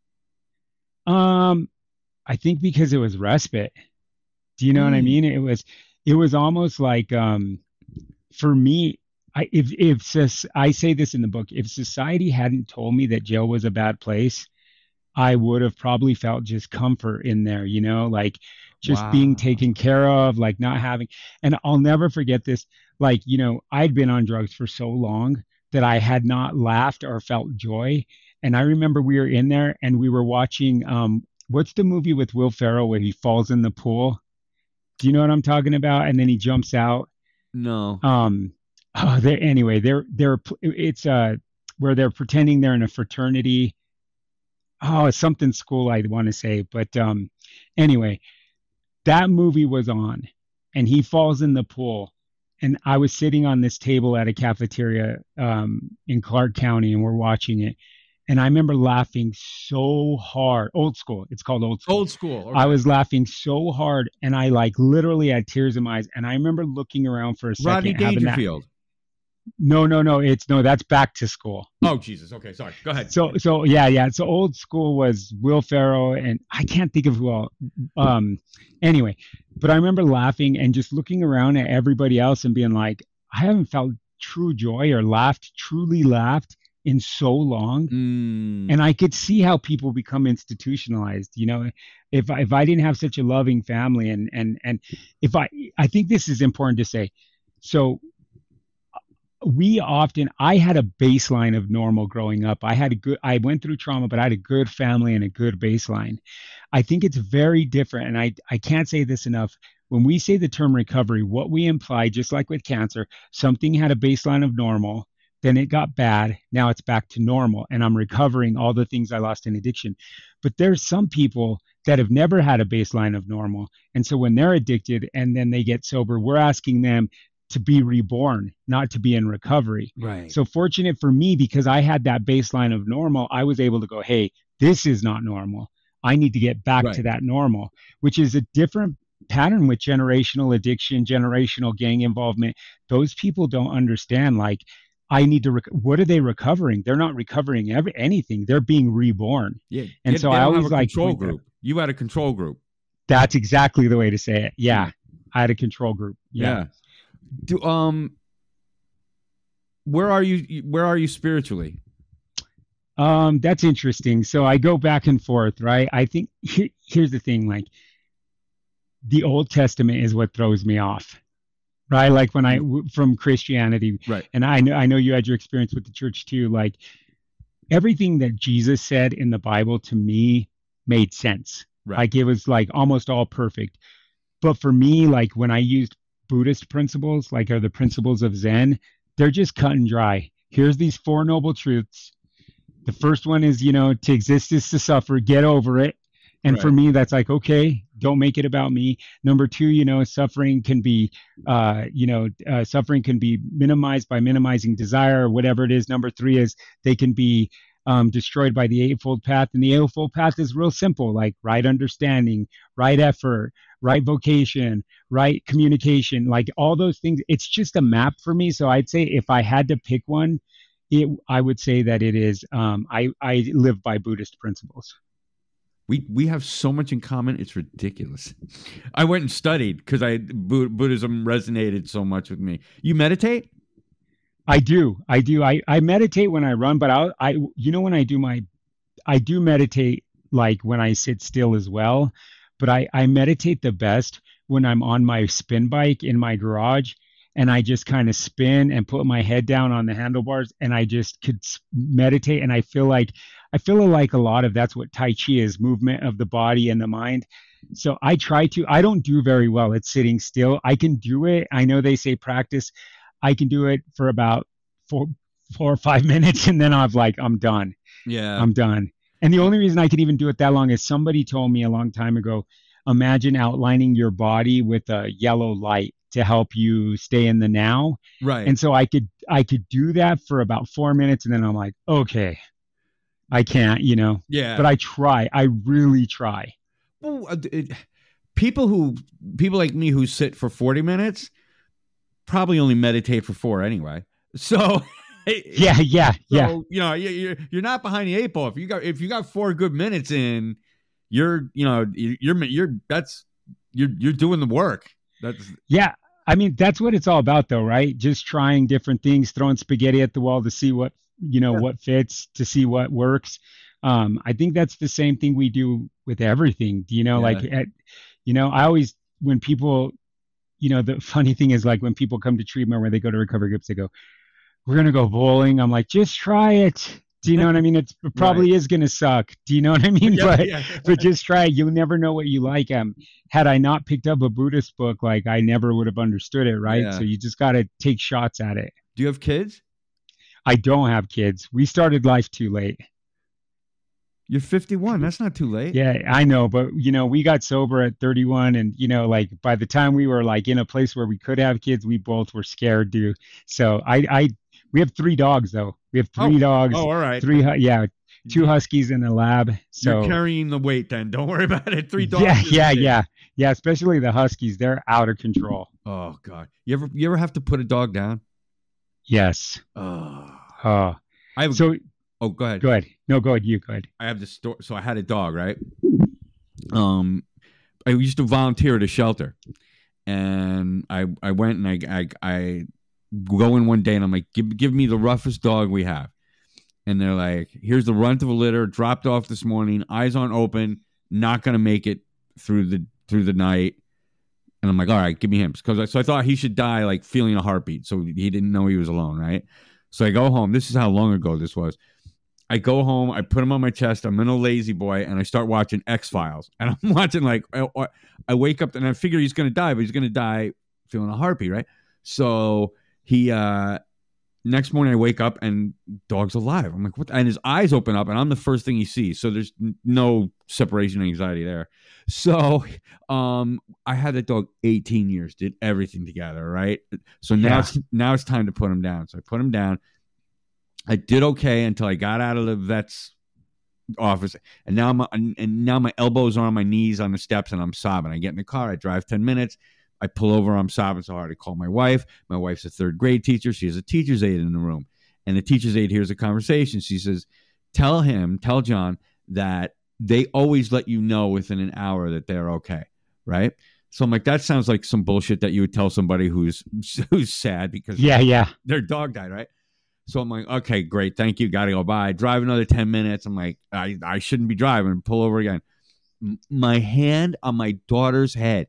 I think because it was respite. Do you know what I mean? It was almost like for me, I say this in the book, if society hadn't told me that jail was a bad place, I would have probably felt just comfort in there, you know, like just being taken care of, like not having, and I'll never forget this. Like, you know, I'd been on drugs for so long that I had not laughed or felt joy. And I remember we were in there and we were watching, what's the movie with Will Ferrell where he falls in the pool? Do you know what I'm talking about? And then he jumps out. No. It's where they're pretending they're in a fraternity. Oh, it's something school, I want to say. But anyway, that movie was on and he falls in the pool. And I was sitting on this table at a cafeteria in Clark County and we're watching it. And I remember laughing so hard. Old School. It's called Old School. Old School. Okay. I was laughing so hard, and I like literally had tears in my eyes. And I remember looking around for a second. Rodney Dangerfield. No. That's Back to School. Oh, Jesus. Okay, sorry. Go ahead. So yeah. So Old School was Will Ferrell, and I can't think of who else. Anyway, but I remember laughing and just looking around at everybody else and being like, I haven't felt true joy or truly laughed in so long. Mm. And I could see how people become institutionalized. If I didn't have such a loving family, and if I think this is important to say. So I had a baseline of normal growing up. I went through trauma, but I had a good family and a good baseline. I think it's very different. And I can't say this enough. When we say the term recovery, what we imply, just like with cancer, something had a baseline of normal, then it got bad. Now it's back to normal. And I'm recovering all the things I lost in addiction. But there's some people that have never had a baseline of normal. And so when they're addicted and then they get sober, we're asking them to be reborn, not to be in recovery. Right. So fortunate for me, because I had that baseline of normal, I was able to go, hey, this is not normal. I need to get back to that normal, which is a different pattern with generational addiction, generational gang involvement. Those people don't understand, like, I need to, what are they recovering? They're not recovering anything. They're being reborn. Yeah. And so I always like control group. You had a control group. That's exactly the way to say it. Yeah. I had a control group. Yeah. Where are you spiritually? That's interesting. So I go back and forth, right? I think here's the thing, like, the Old Testament is what throws me off, right? Like when from Christianity, right? And I know you had your experience with the church too. Like, everything that Jesus said in the Bible to me made sense. Right. Like, it was like almost all perfect. But for me, like, when I used Buddhist principles, like, are the principles of Zen, they're just cut and dry. Here's these 4 noble truths. The first one is, to exist is to suffer, get over it. And for me, that's like, okay, don't make it about me. Number 2, suffering can be, suffering can be minimized by minimizing desire or whatever it is. Number 3 is they can be destroyed by the Eightfold Path. And the Eightfold Path is real simple, like right understanding, right effort, right vocation, right communication, like all those things. It's just a map for me. So I'd say if I had to pick one, I would say that it is, I live by Buddhist principles. We have so much in common. It's ridiculous. I went and studied because Buddhism resonated so much with me. You meditate? I do. I meditate when I run, but when I do meditate, like when I sit still as well, but I meditate the best when I'm on my spin bike in my garage and I just kind of spin and put my head down on the handlebars and I just could meditate. And I feel like a lot of that's what Tai Chi is, movement of the body and the mind. So I don't do very well at sitting still. I can do it. I know they say practice. I can do it for about 4 or 5 minutes and then I'm done. Yeah. I'm done. And the only reason I can even do it that long is somebody told me a long time ago, imagine outlining your body with a yellow light to help you stay in the now. Right. And so I could do that for about 4 minutes and then I'm like, okay, I can't, Yeah. But I really try. Well, people like me who sit for 40 minutes probably only meditate for 4 anyway. So yeah. So, you're not behind the 8 ball. If you got 4 good minutes in, you're doing the work. I mean, that's what it's all about though, right? Just trying different things, throwing spaghetti at the wall to see what fits, to see what works. I think that's the same thing we do with everything. I always, when people, the funny thing is, like, when people come to treatment, where they go to recovery groups, they go, we're going to go bowling. I'm like, just try it. Do you know what I mean? It probably is going to suck. Do you know what I mean? But just try it. You'll never know what you like. Had I not picked up a Buddhist book, like, I never would have understood it. Right. Yeah. So you just got to take shots at it. Do you have kids? I don't have kids. We started life too late. You're 51. That's not too late. Yeah, I know. But, we got sober at 31 and, like, by the time we were like in a place where we could have kids, we both were scared to. So we have 3 dogs though. We have 3 dogs. Oh, all right. 2 huskies in a lab. So you're carrying the weight then. Don't worry about it. 3 dogs. Yeah. Especially the huskies. They're out of control. Oh God. You ever have to put a dog down? Yes. Oh, go ahead. Go ahead. No, go ahead. You go ahead. I have this story. So I had a dog, right? I used to volunteer at a shelter, and I went and I go in one day and I'm like, give me the roughest dog we have, and they're like, here's the runt of a litter, dropped off this morning, eyes aren't open, not going to make it through the night. And I'm like, all right, give me him. So I thought he should die like feeling a heartbeat. So he didn't know he was alone, right? So I go home. This is how long ago this was. I go home, I put him on my chest, I'm in a lazy boy, and I start watching X-Files. And I'm watching, like, I wake up and I figure he's going to die, but he's going to die feeling a heartbeat, right? So he, next morning I wake up and dog's alive. I'm like, what? And his eyes open up and I'm the first thing he sees. So there's no separation anxiety there. So I had that dog 18 years, did everything together, right? So now it's time to put him down. So I put him down. I did okay until I got out of the vet's office, and now my elbows are on my knees on the steps, and I'm sobbing. I get in the car, I drive 10 minutes, I pull over, I'm sobbing so hard. I call my wife. My wife's a third grade teacher. She has a teacher's aide in the room, and the teacher's aide hears a conversation. She says, tell John that they always let you know within an hour that they're okay, right? So I'm like, that sounds like some bullshit that you would tell somebody who's sad because their dog died, right? So I'm like, okay, great. Thank you. Got to go by. Drive another 10 minutes. I'm like, I shouldn't be driving. Pull over again. My hand on my daughter's head.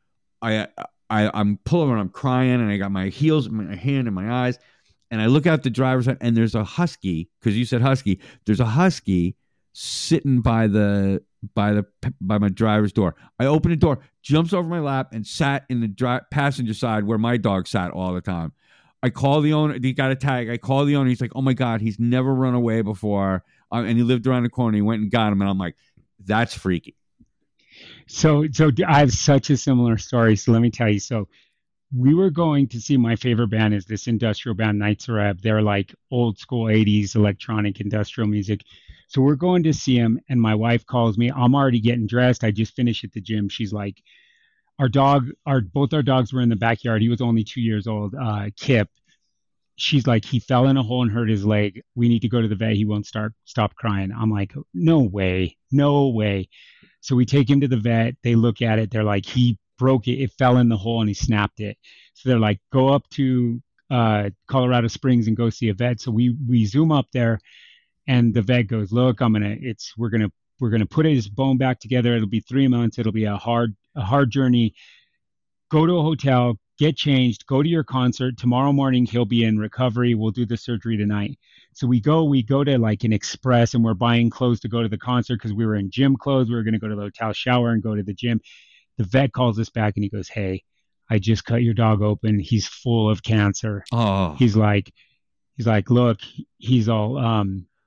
I'm pulling and I'm crying, and I got my heels, my hand in my eyes, and I look out the driver's side, and there's a husky, because you said husky. There's a husky sitting by my driver's door. I open the door, jumps over my lap, and sat in the passenger side where my dog sat all the time. I call the owner. He got a tag. I call the owner. He's like, oh, my God, he's never run away before. And he lived around the corner. He went and got him. And I'm like, that's freaky. So I have such a similar story. So let me tell you. So we were going to see, my favorite band is this industrial band, Nights Reb. They're like old school 80s electronic industrial music. So we're going to see him. And my wife calls me. I'm already getting dressed. I just finished at the gym. She's like, both our dogs were in the backyard. He was only 2 years old, Kip. She's like, he fell in a hole and hurt his leg. We need to go to the vet. He won't stop crying. I'm like, no way. So we take him to the vet. They look at it. They're like, he broke it. It fell in the hole and he snapped it. So they're like, go up to Colorado Springs and go see a vet. So we zoom up there, and the vet goes, look, we're gonna put his bone back together. It'll be 3 months. It'll be a hard journey. Go to a hotel, get changed, go to your concert. Tomorrow morning, he'll be in recovery. We'll do the surgery tonight. So we go to like an Express, and we're buying clothes to go to the concert because we were in gym clothes. We were going to go to the hotel, shower, and go to the gym. The vet calls us back and he goes, hey, I just cut your dog open. He's full of cancer. Oh, He's like, look, he's all,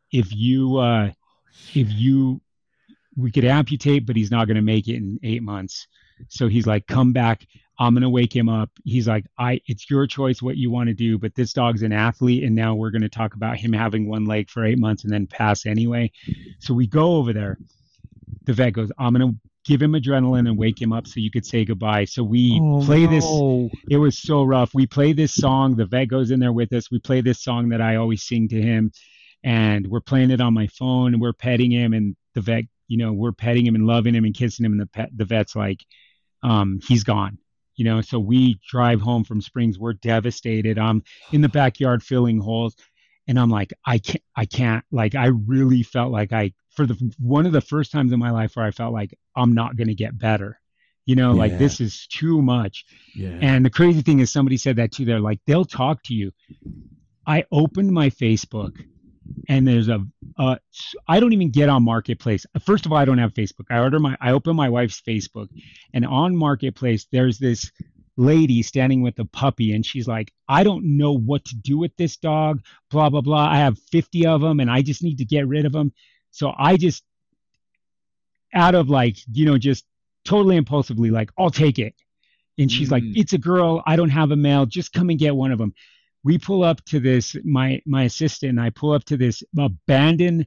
we could amputate, but he's not going to make it in 8 months. So he's like, come back. I'm going to wake him up. He's like, it's your choice what you want to do, but this dog's an athlete. And now we're going to talk about him having one leg for 8 months and then pass anyway. So we go over there. The vet goes, I'm going to give him adrenaline and wake him up so you could say goodbye. So we play this. It was so rough. We play this song. The vet goes in there with us. We play this song that I always sing to him, and we're playing it on my phone, and we're petting him, and the vet, we're petting him and loving him and kissing him. And the vet's like, he's gone. So we drive home from Springs. We're devastated. I'm in the backyard filling holes. And I'm like, I can't, like, I really felt like one of the first times in my life where I felt like I'm not going to get better, like this is too much. Yeah. And the crazy thing is, somebody said that too. They're like, they'll talk to you. I opened my Facebook, and there's I don't even get on Marketplace. First of all, I don't have Facebook. I open my wife's Facebook, and on Marketplace, there's this lady standing with a puppy, and she's like, I don't know what to do with this dog, blah, blah, blah. I have 50 of them, and I just need to get rid of them. So I just, out of like, just totally impulsively, like, I'll take it. And she's like, it's a girl. I don't have a male. Just come and get one of them. We pull up to this, my assistant and I pull up to this abandoned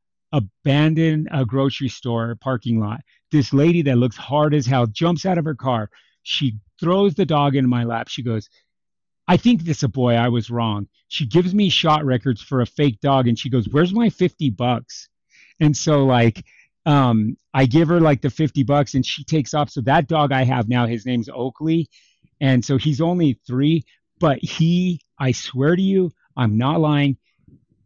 grocery store parking lot. This lady that looks hard as hell jumps out of her car. She throws the dog in my lap. She goes, I think this is a boy. I was wrong. She gives me shot records for a fake dog, and she goes, where's my $50? And so like, I give her like the $50, and she takes off. So that dog I have now, his name's Oakley. And so he's only 3, but I swear to you, I'm not lying.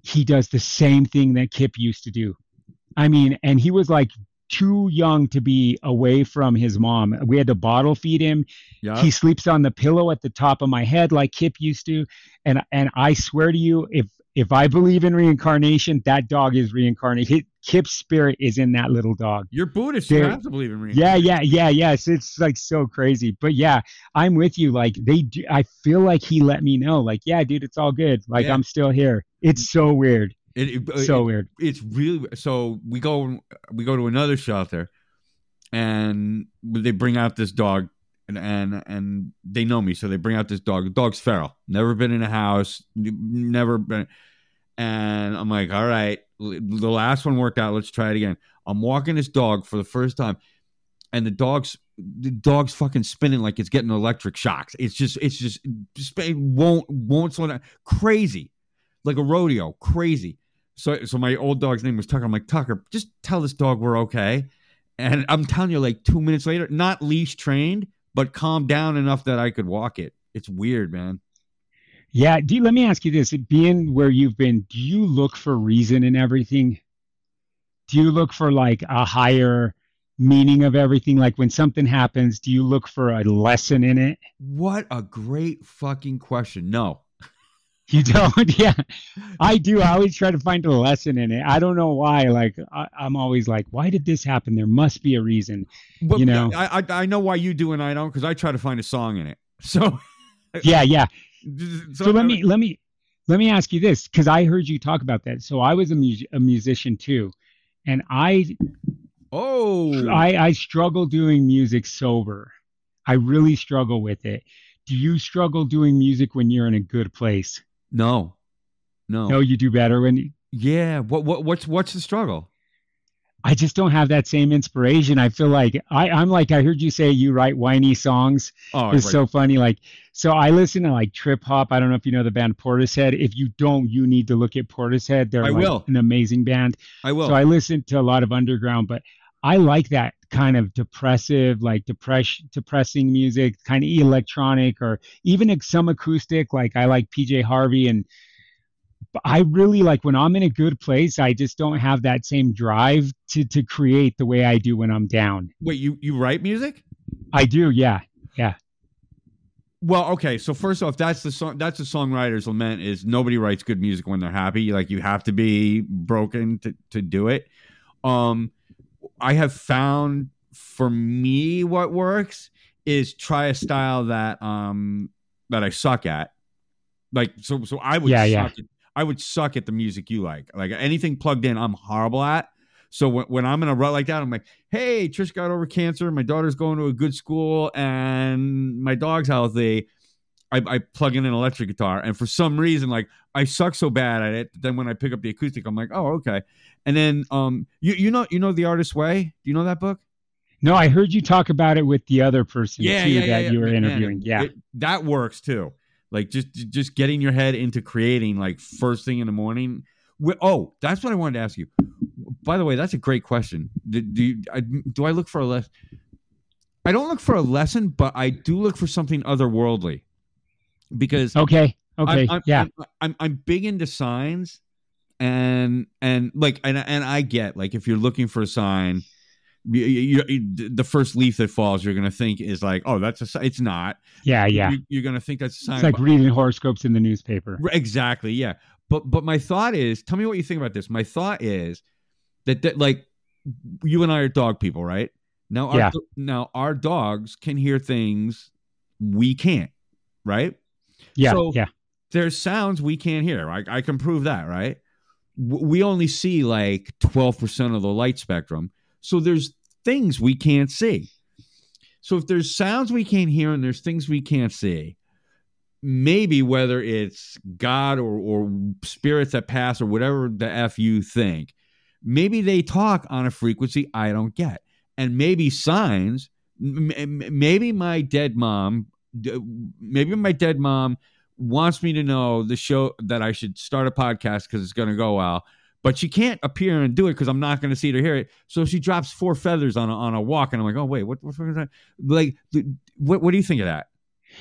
he does the same thing that Kip used to do. I mean, and he was like too young to be away from his mom. We had to bottle feed him. Yeah. He sleeps on the pillow at the top of my head like Kip used to. And I swear to you, if I believe in reincarnation, that dog is reincarnated. Kip's spirit is in that little dog. You're Buddhist. You have to believe in Yeah. reincarnation. Yes. It's like so crazy. But yeah, I'm with you. Like I feel like he let me know, like, yeah, dude, it's all good. Like, Yeah. I'm still here. It's so weird. Weird. It's really so. We go to another shelter, and they bring out this dog, and they know me, so they bring out this dog. The dog's feral, never been in a house, never been. And I'm like, all right, the last one worked out. Let's try it again. I'm walking this dog for the first time, and the dog's fucking spinning like it's getting electric shocks. It's just it won't slow down. Crazy, like a rodeo. Crazy. So my old dog's name was Tucker. I'm like, Tucker, just tell this dog we're okay. And I'm telling you, like 2 minutes later, not leash trained, but calmed down enough that I could walk it. It's weird, man. Yeah. Let me ask you this. Being where you've been, do you look for reason in everything? Do you look for like a higher meaning of everything? Like when something happens, do you look for a lesson in it? What a great fucking question. No. You don't? Yeah, I do. I always try to find a lesson in it. I don't know why. Like, I'm always like, why did this happen? There must be a reason. But you know? I know why you do and I don't, because I try to find a song in it. So yeah. So let me ask you this, because I heard you talk about that. So I was a musician too, and I struggle doing music sober. I really struggle with it. Do you struggle doing music when you're in a good place? No. No, you do better when you... Yeah. What's the struggle? I just don't have that same inspiration. I feel like I'm like, I heard you say you write whiny songs. Oh, it's right. so funny. Like, so I listen to like trip hop. I don't know if you know the band Portishead. If you don't, you need to look at Portishead. They're an amazing band. I will. So I listen to a lot of underground, but I like that kind of depressive, like depressing music, kind of electronic, or even some acoustic. Like I like PJ Harvey, and I really like when I'm in a good place, I just don't have that same drive to create the way I do when I'm down. Wait, you write music? I do, yeah. Well, okay. So first off, that's the songwriter's lament is nobody writes good music when they're happy. Like you have to be broken to do it. I have found for me what works is try a style that I suck at. Like so I would I would suck at the music you like. Like anything plugged in, I'm horrible at. So when I'm in a rut like that, I'm like, hey, Trish got over cancer. My daughter's going to a good school and my dog's healthy. I plug in an electric guitar. And for some reason, like I suck so bad at it. Then when I pick up the acoustic, I'm like, oh, okay. And then you know The Artist's Way? Do you know that book? No, I heard you talk about it with the other person that you were interviewing. Yeah. That works too. Like just getting your head into creating like first thing in the morning. Oh, that's what I wanted to ask you. By the way, that's a great question. Do I look for a lesson? I don't look for a lesson, but I do look for something otherworldly. Because I'm big into signs, and I get like if you're looking for a sign, the first leaf that falls, you're gonna think is like, oh, that's a sign. It's not. Yeah. You're gonna think that's a sign. It's like reading horoscopes in the newspaper. Exactly. Yeah. But my thought is, tell me what you think about this. My thought is that like you and I are dog people, right? Now our dogs can hear things we can't, right? Yeah. So there's sounds we can't hear. I can prove that, right? We only see like 12% of the light spectrum. So there's things we can't see. So if there's sounds we can't hear and there's things we can't see, maybe whether it's God or spirits that pass or whatever the F you think, maybe they talk on a frequency I don't get. And maybe signs, maybe my dead mom wants me to know the show that I should start a podcast because it's going to go well, but she can't appear and do it because I'm not going to see it or hear it. So she drops 4 feathers on a walk, and I'm like, oh wait, what is that? Like, what do you think of that?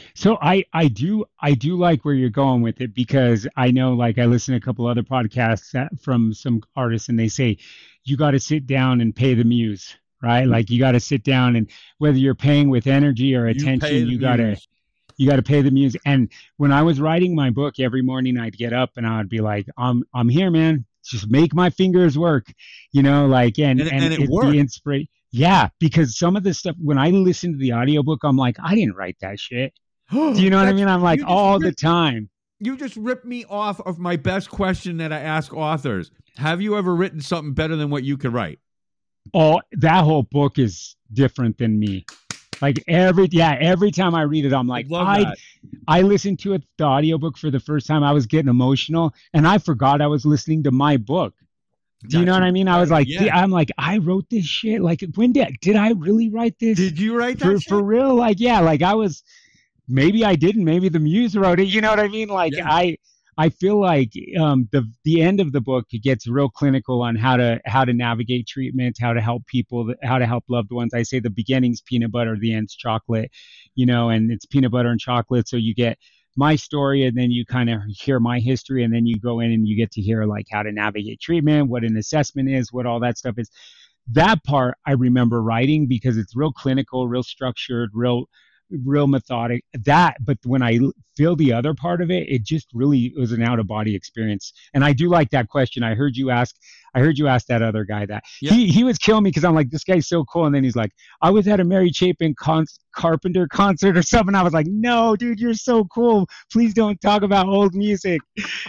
So I do like where you're going with it, because I know, like, I listen to a couple other podcasts from some artists, and they say you got to sit down and pay the muse, right? Like, you got to sit down, and whether you're paying with energy or attention, you got to pay the muse. And when I was writing my book, every morning I'd get up and I would be like, I'm here, man. Just make my fingers work, like, and it worked. The inspiration. Yeah, because some of the stuff, when I listen to the audiobook, I'm like, I didn't write that shit. Do you know what I mean? I'm like, all the time. You just ripped me off of my best question that I ask authors. Have you ever written something better than what you could write? Oh, that whole book is different than me. Like, every time I read it, I'm like, I listened to it, the audiobook, for the first time. I was getting emotional, and I forgot I was listening to my book. Do you know what I mean? I was like, I'm like, I wrote this shit. Like, when did I really write this? Did you write that shit? For real? Like, yeah, like I was, maybe I didn't, maybe the muse wrote it. You know what I mean? Like, I feel like the end of the book, it gets real clinical on how to navigate treatment, how to help people, how to help loved ones. I say the beginning's peanut butter, the end's chocolate, and it's peanut butter and chocolate. So you get my story, and then you kind of hear my history, and then you go in and you get to hear, like, how to navigate treatment, what an assessment is, what all that stuff is. That part I remember writing because it's real clinical, real structured, real methodic. But when I feel the other part of it, it just really was an out of body experience. And I do like that question. I heard you ask that other guy that. Yeah. He was killing me because I'm like, this guy's so cool. And then he's like, I was at a Mary Chapin Carpenter concert or something. I was like, no, dude, you're so cool. Please don't talk about old music.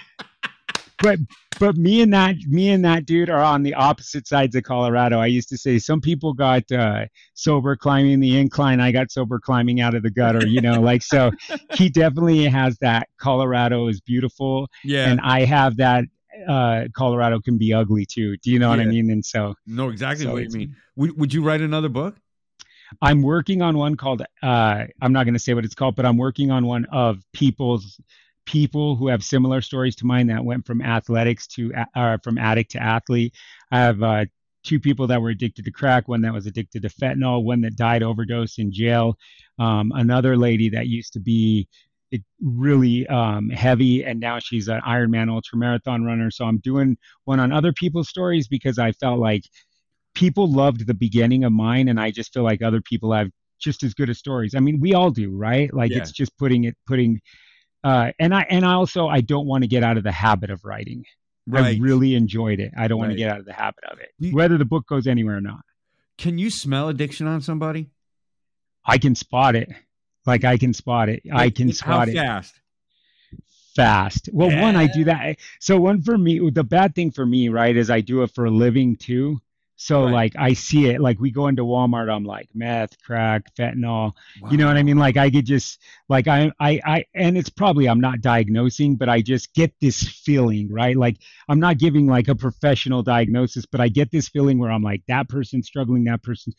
But me and that dude are on the opposite sides of Colorado. I used to say some people got sober climbing the incline. I got sober climbing out of the gutter, like, so he definitely has that. Colorado is beautiful. Yeah. And I have that. Colorado can be ugly too. Do you know what I mean? And so know exactly what you mean. Would you write another book? I'm working on one called, I'm not going to say what it's called, but I'm working on one of people who have similar stories to mine that went from athletics from addict to athlete. I have 2 people that were addicted to crack, one that was addicted to fentanyl, one that died overdose in jail, another lady that used to be really heavy, and now she's an Ironman ultramarathon runner. So I'm doing one on other people's stories because I felt like people loved the beginning of mine, and I just feel like other people have just as good as stories. I mean, we all do, right? Like, it's just putting and I don't want to get out of the habit of writing. Right. I really enjoyed it. I don't want to get out of the habit of it, whether the book goes anywhere or not. Can you smell addiction on somebody? I can spot it. Like, I can spot it. I can spot it. How fast? Well, one, I do that. So one, for me, the bad thing for me, right, is I do it for a living too. So like, I see it, like, we go into Walmart, I'm like, meth, crack, fentanyl, you know what I mean? Like, I could just, like, and it's probably, I'm not diagnosing, but I just get this feeling, right? Like, I'm not giving like a professional diagnosis, but I get this feeling where I'm like, that person's struggling, that person,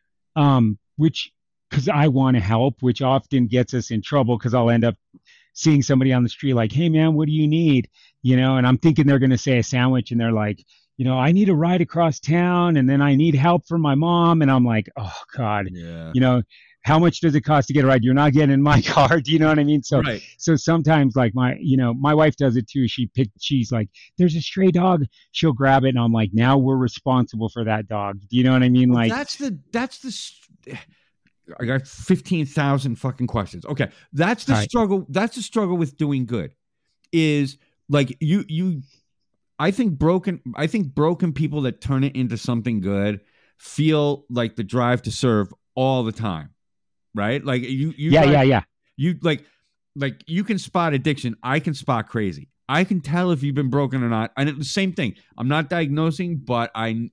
because I want to help, which often gets us in trouble, because I'll end up seeing somebody on the street like, hey man, what do you need? And I'm thinking they're going to say a sandwich, and they're like, I need a ride across town, and then I need help from my mom. And I'm like, oh God, how much does it cost to get a ride? You're not getting in my car. Do you know what I mean? So, so sometimes, like, my wife does it too. She's like, there's a stray dog. She'll grab it. And I'm like, now we're responsible for that dog. Do you know what I mean? Like, that's the I got 15,000 fucking questions. Okay. That's the struggle. That's the struggle with doing good, is like, I think broken people that turn it into something good feel like the drive to serve all the time. Right? Like, you you can spot addiction. I can spot crazy. I can tell if you've been broken or not. And it's the same thing. I'm not diagnosing, but my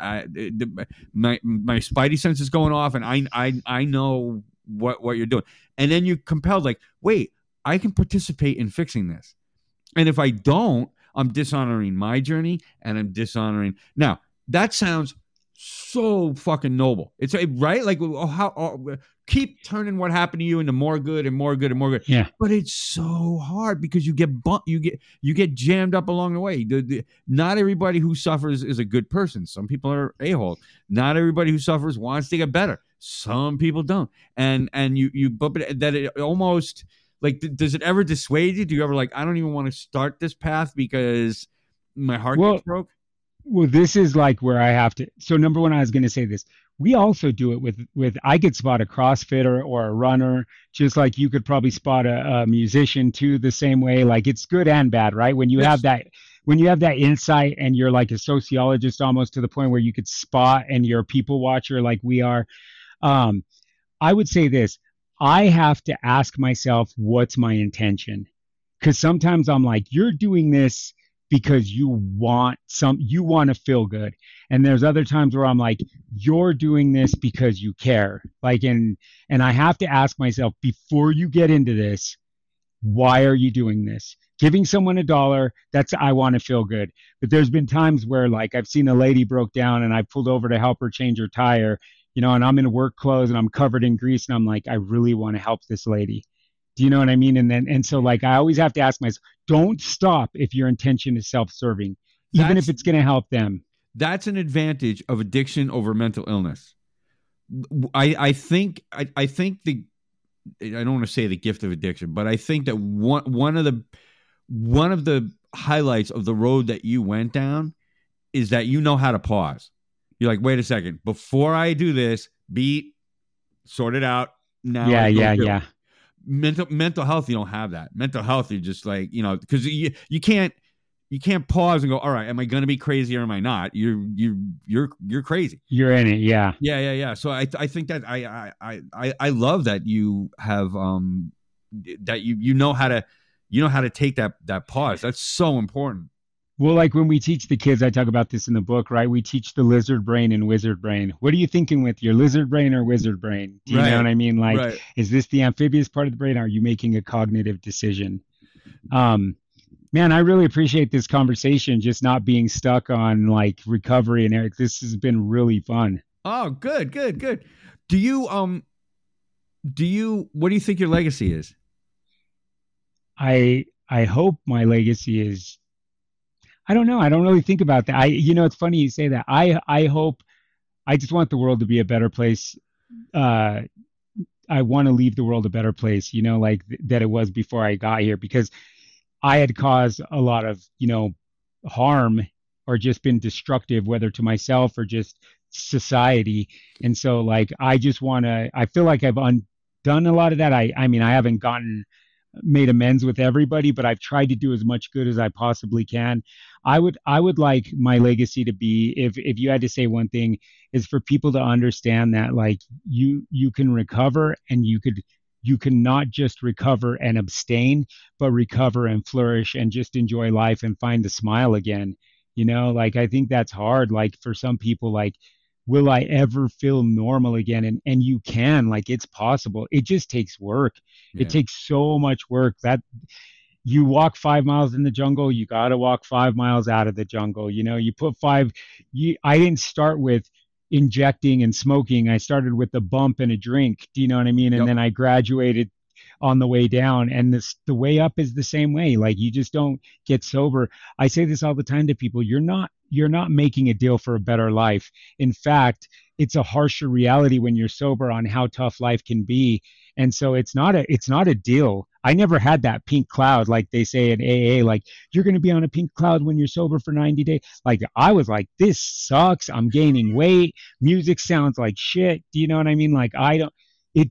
spidey sense is going off, and I know what you're doing. And then you're compelled, like, wait, I can participate in fixing this. And if I don't, I'm dishonoring my journey, and I'm dishonoring. Now, that sounds so fucking noble. It's right. Like, keep turning what happened to you into more good and more good and more good. Yeah. But it's so hard because you get jammed up along the way. Not everybody who suffers is a good person. Some people are a-holes. Not everybody who suffers wants to get better. Some people don't. And but that it almost like, does it ever dissuade you? Do you ever like, I don't even want to start this path because my heart gets broke? Well, this is like where I have to. So number one, I was going to say this. We also do it with I could spot a CrossFitter or a runner, just like you could probably spot a musician too, the same way. Like it's good and bad, right? When you have that insight and you're like a sociologist almost to the point where you could spot and you're a people watcher like we are. I would say this. I have to ask myself, what's my intention? Because sometimes I'm like, you're doing this because you want to feel good. And there's other times where I'm like, you're doing this because you care. Like, and I have to ask myself, before you get into this, why are you doing this? Giving someone $1, I want to feel good. But there's been times where like I've seen a lady broke down and I pulled over to help her change her tire, and I'm in work clothes and I'm covered in grease and I'm like, I really want to help this lady. Do you know what I mean? And so like I always have to ask myself, don't stop if your intention is self-serving, even if it's going to help them. That's an advantage of addiction over mental illness. I think I don't want to say the gift of addiction, but I think that one of the highlights of the road that you went down is that you know how to pause. You're like, wait a second, before I do this, sort it out. Now, yeah. Mental health, you don't have that. Mental health, you're just like, because you can't pause and go, all right, am I going to be crazy or am I not? You're crazy. You're in it, yeah. Yeah. So I think that I love that you have that you know how to take that pause. That's so important. Well, like when we teach the kids, I talk about this in the book, right? We teach the lizard brain and wizard brain. What are you thinking with your lizard brain or wizard brain? Do you know what I mean? Like, Is this the amphibious part of the brain? Are you making a cognitive decision? Man, I really appreciate this conversation, just not being stuck on like recovery. And Eric, this has been really fun. Oh, good. Do you, what do you think your legacy is? I hope my legacy is, I don't know. I don't really think about that. It's funny you say that. I hope, I just want the world to be a better place. I want to leave the world a better place, that it was before I got here, because I had caused a lot of, harm or just been destructive, whether to myself or just society. And so like, I feel like I've undone a lot of that. I mean, I haven't made amends with everybody, but I've tried to do as much good as I possibly can. I would like my legacy to be, if you had to say one thing, is for people to understand that like you can recover, and you can not just recover and abstain, but recover and flourish and just enjoy life and find the smile again. Like I think that's hard. Like for some people, like, will I ever feel normal again? And you can, like, it's possible. It just takes work. Yeah. It takes so much work that you walk 5 miles in the jungle, you got to walk 5 miles out of the jungle. You put I didn't start with injecting and smoking. I started with a bump and a drink. Do you know what I mean? And then I graduated on the way down, and the way up is the same way. Like you just don't get sober. I say this all the time to people. You're not making a deal for a better life. In fact, it's a harsher reality when you're sober on how tough life can be. And so it's not a deal. I never had that pink cloud like they say in AA, like you're going to be on a pink cloud when you're sober for 90 days. Like I was like, this sucks. I'm gaining weight. Music sounds like shit. Do you know what I mean? Like it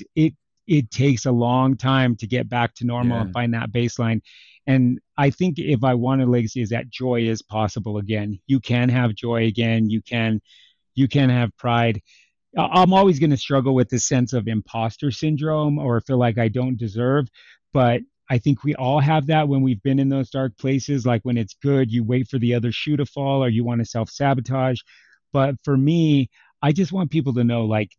takes a long time to get back to normal and find that baseline. And I think if I want a legacy, is that joy is possible again. You can have joy again. You can have pride. I'm always going to struggle with this sense of imposter syndrome or feel like I don't deserve. But I think we all have that when we've been in those dark places. Like when it's good, you wait for the other shoe to fall, or you want to self-sabotage. But for me, I just want people to know, like,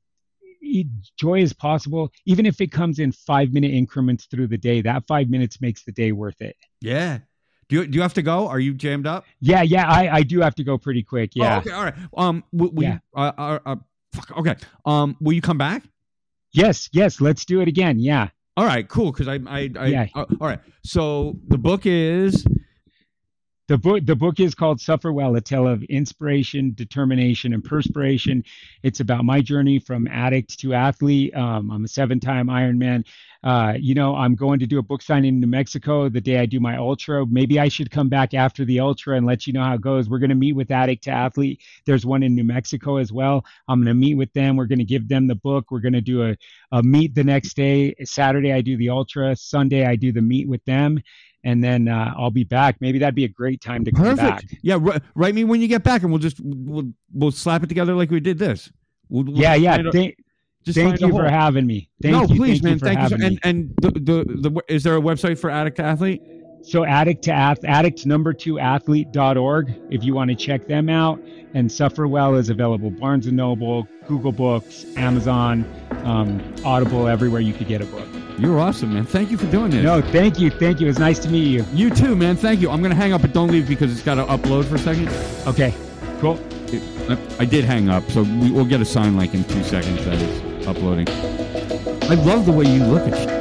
joy is possible, even if it comes in 5-minute increments through the day. That 5 minutes makes the day worth it. Yeah. Do you have to go? Are you jammed up? Yeah. I do have to go pretty quick. Yeah. Oh, okay. All right. Okay. Will you come back? Yes. Let's do it again. Yeah. All right. Cool. Because all right. So the book is The book is called Suffer Well, a tale of inspiration, determination, and perspiration. It's about my journey from addict to athlete. I'm a 7-time Ironman. I'm going to do a book signing in New Mexico the day I do my ultra. Maybe I should come back after the ultra and let you know how it goes. We're going to meet with Addict to Athlete. There's one in New Mexico as well. I'm going to meet with them. We're going to give them the book. We're going to do a meet the next day. Saturday, I do the ultra. Sunday, I do the meet with them. And then I'll be back. Maybe that'd be a great time to come back. Yeah, write me when you get back, and we'll slap it together like we did this. Thank you for having me. Thank you, please, man. Thank you. And the is there a website for Addict to Athlete? So addict2athlete.org if you want to check them out. And Suffer Well is available Barnes & Noble, Google Books, Amazon, Audible, everywhere you could get a book. You're awesome, man. Thank you for doing this. No, thank you. It was nice to meet you. You too, man. Thank you. I'm going to hang up, but don't leave because it's got to upload for a second. Okay, cool. I did hang up, so we'll get a sign like in 2 seconds that it's uploading. I love the way you look at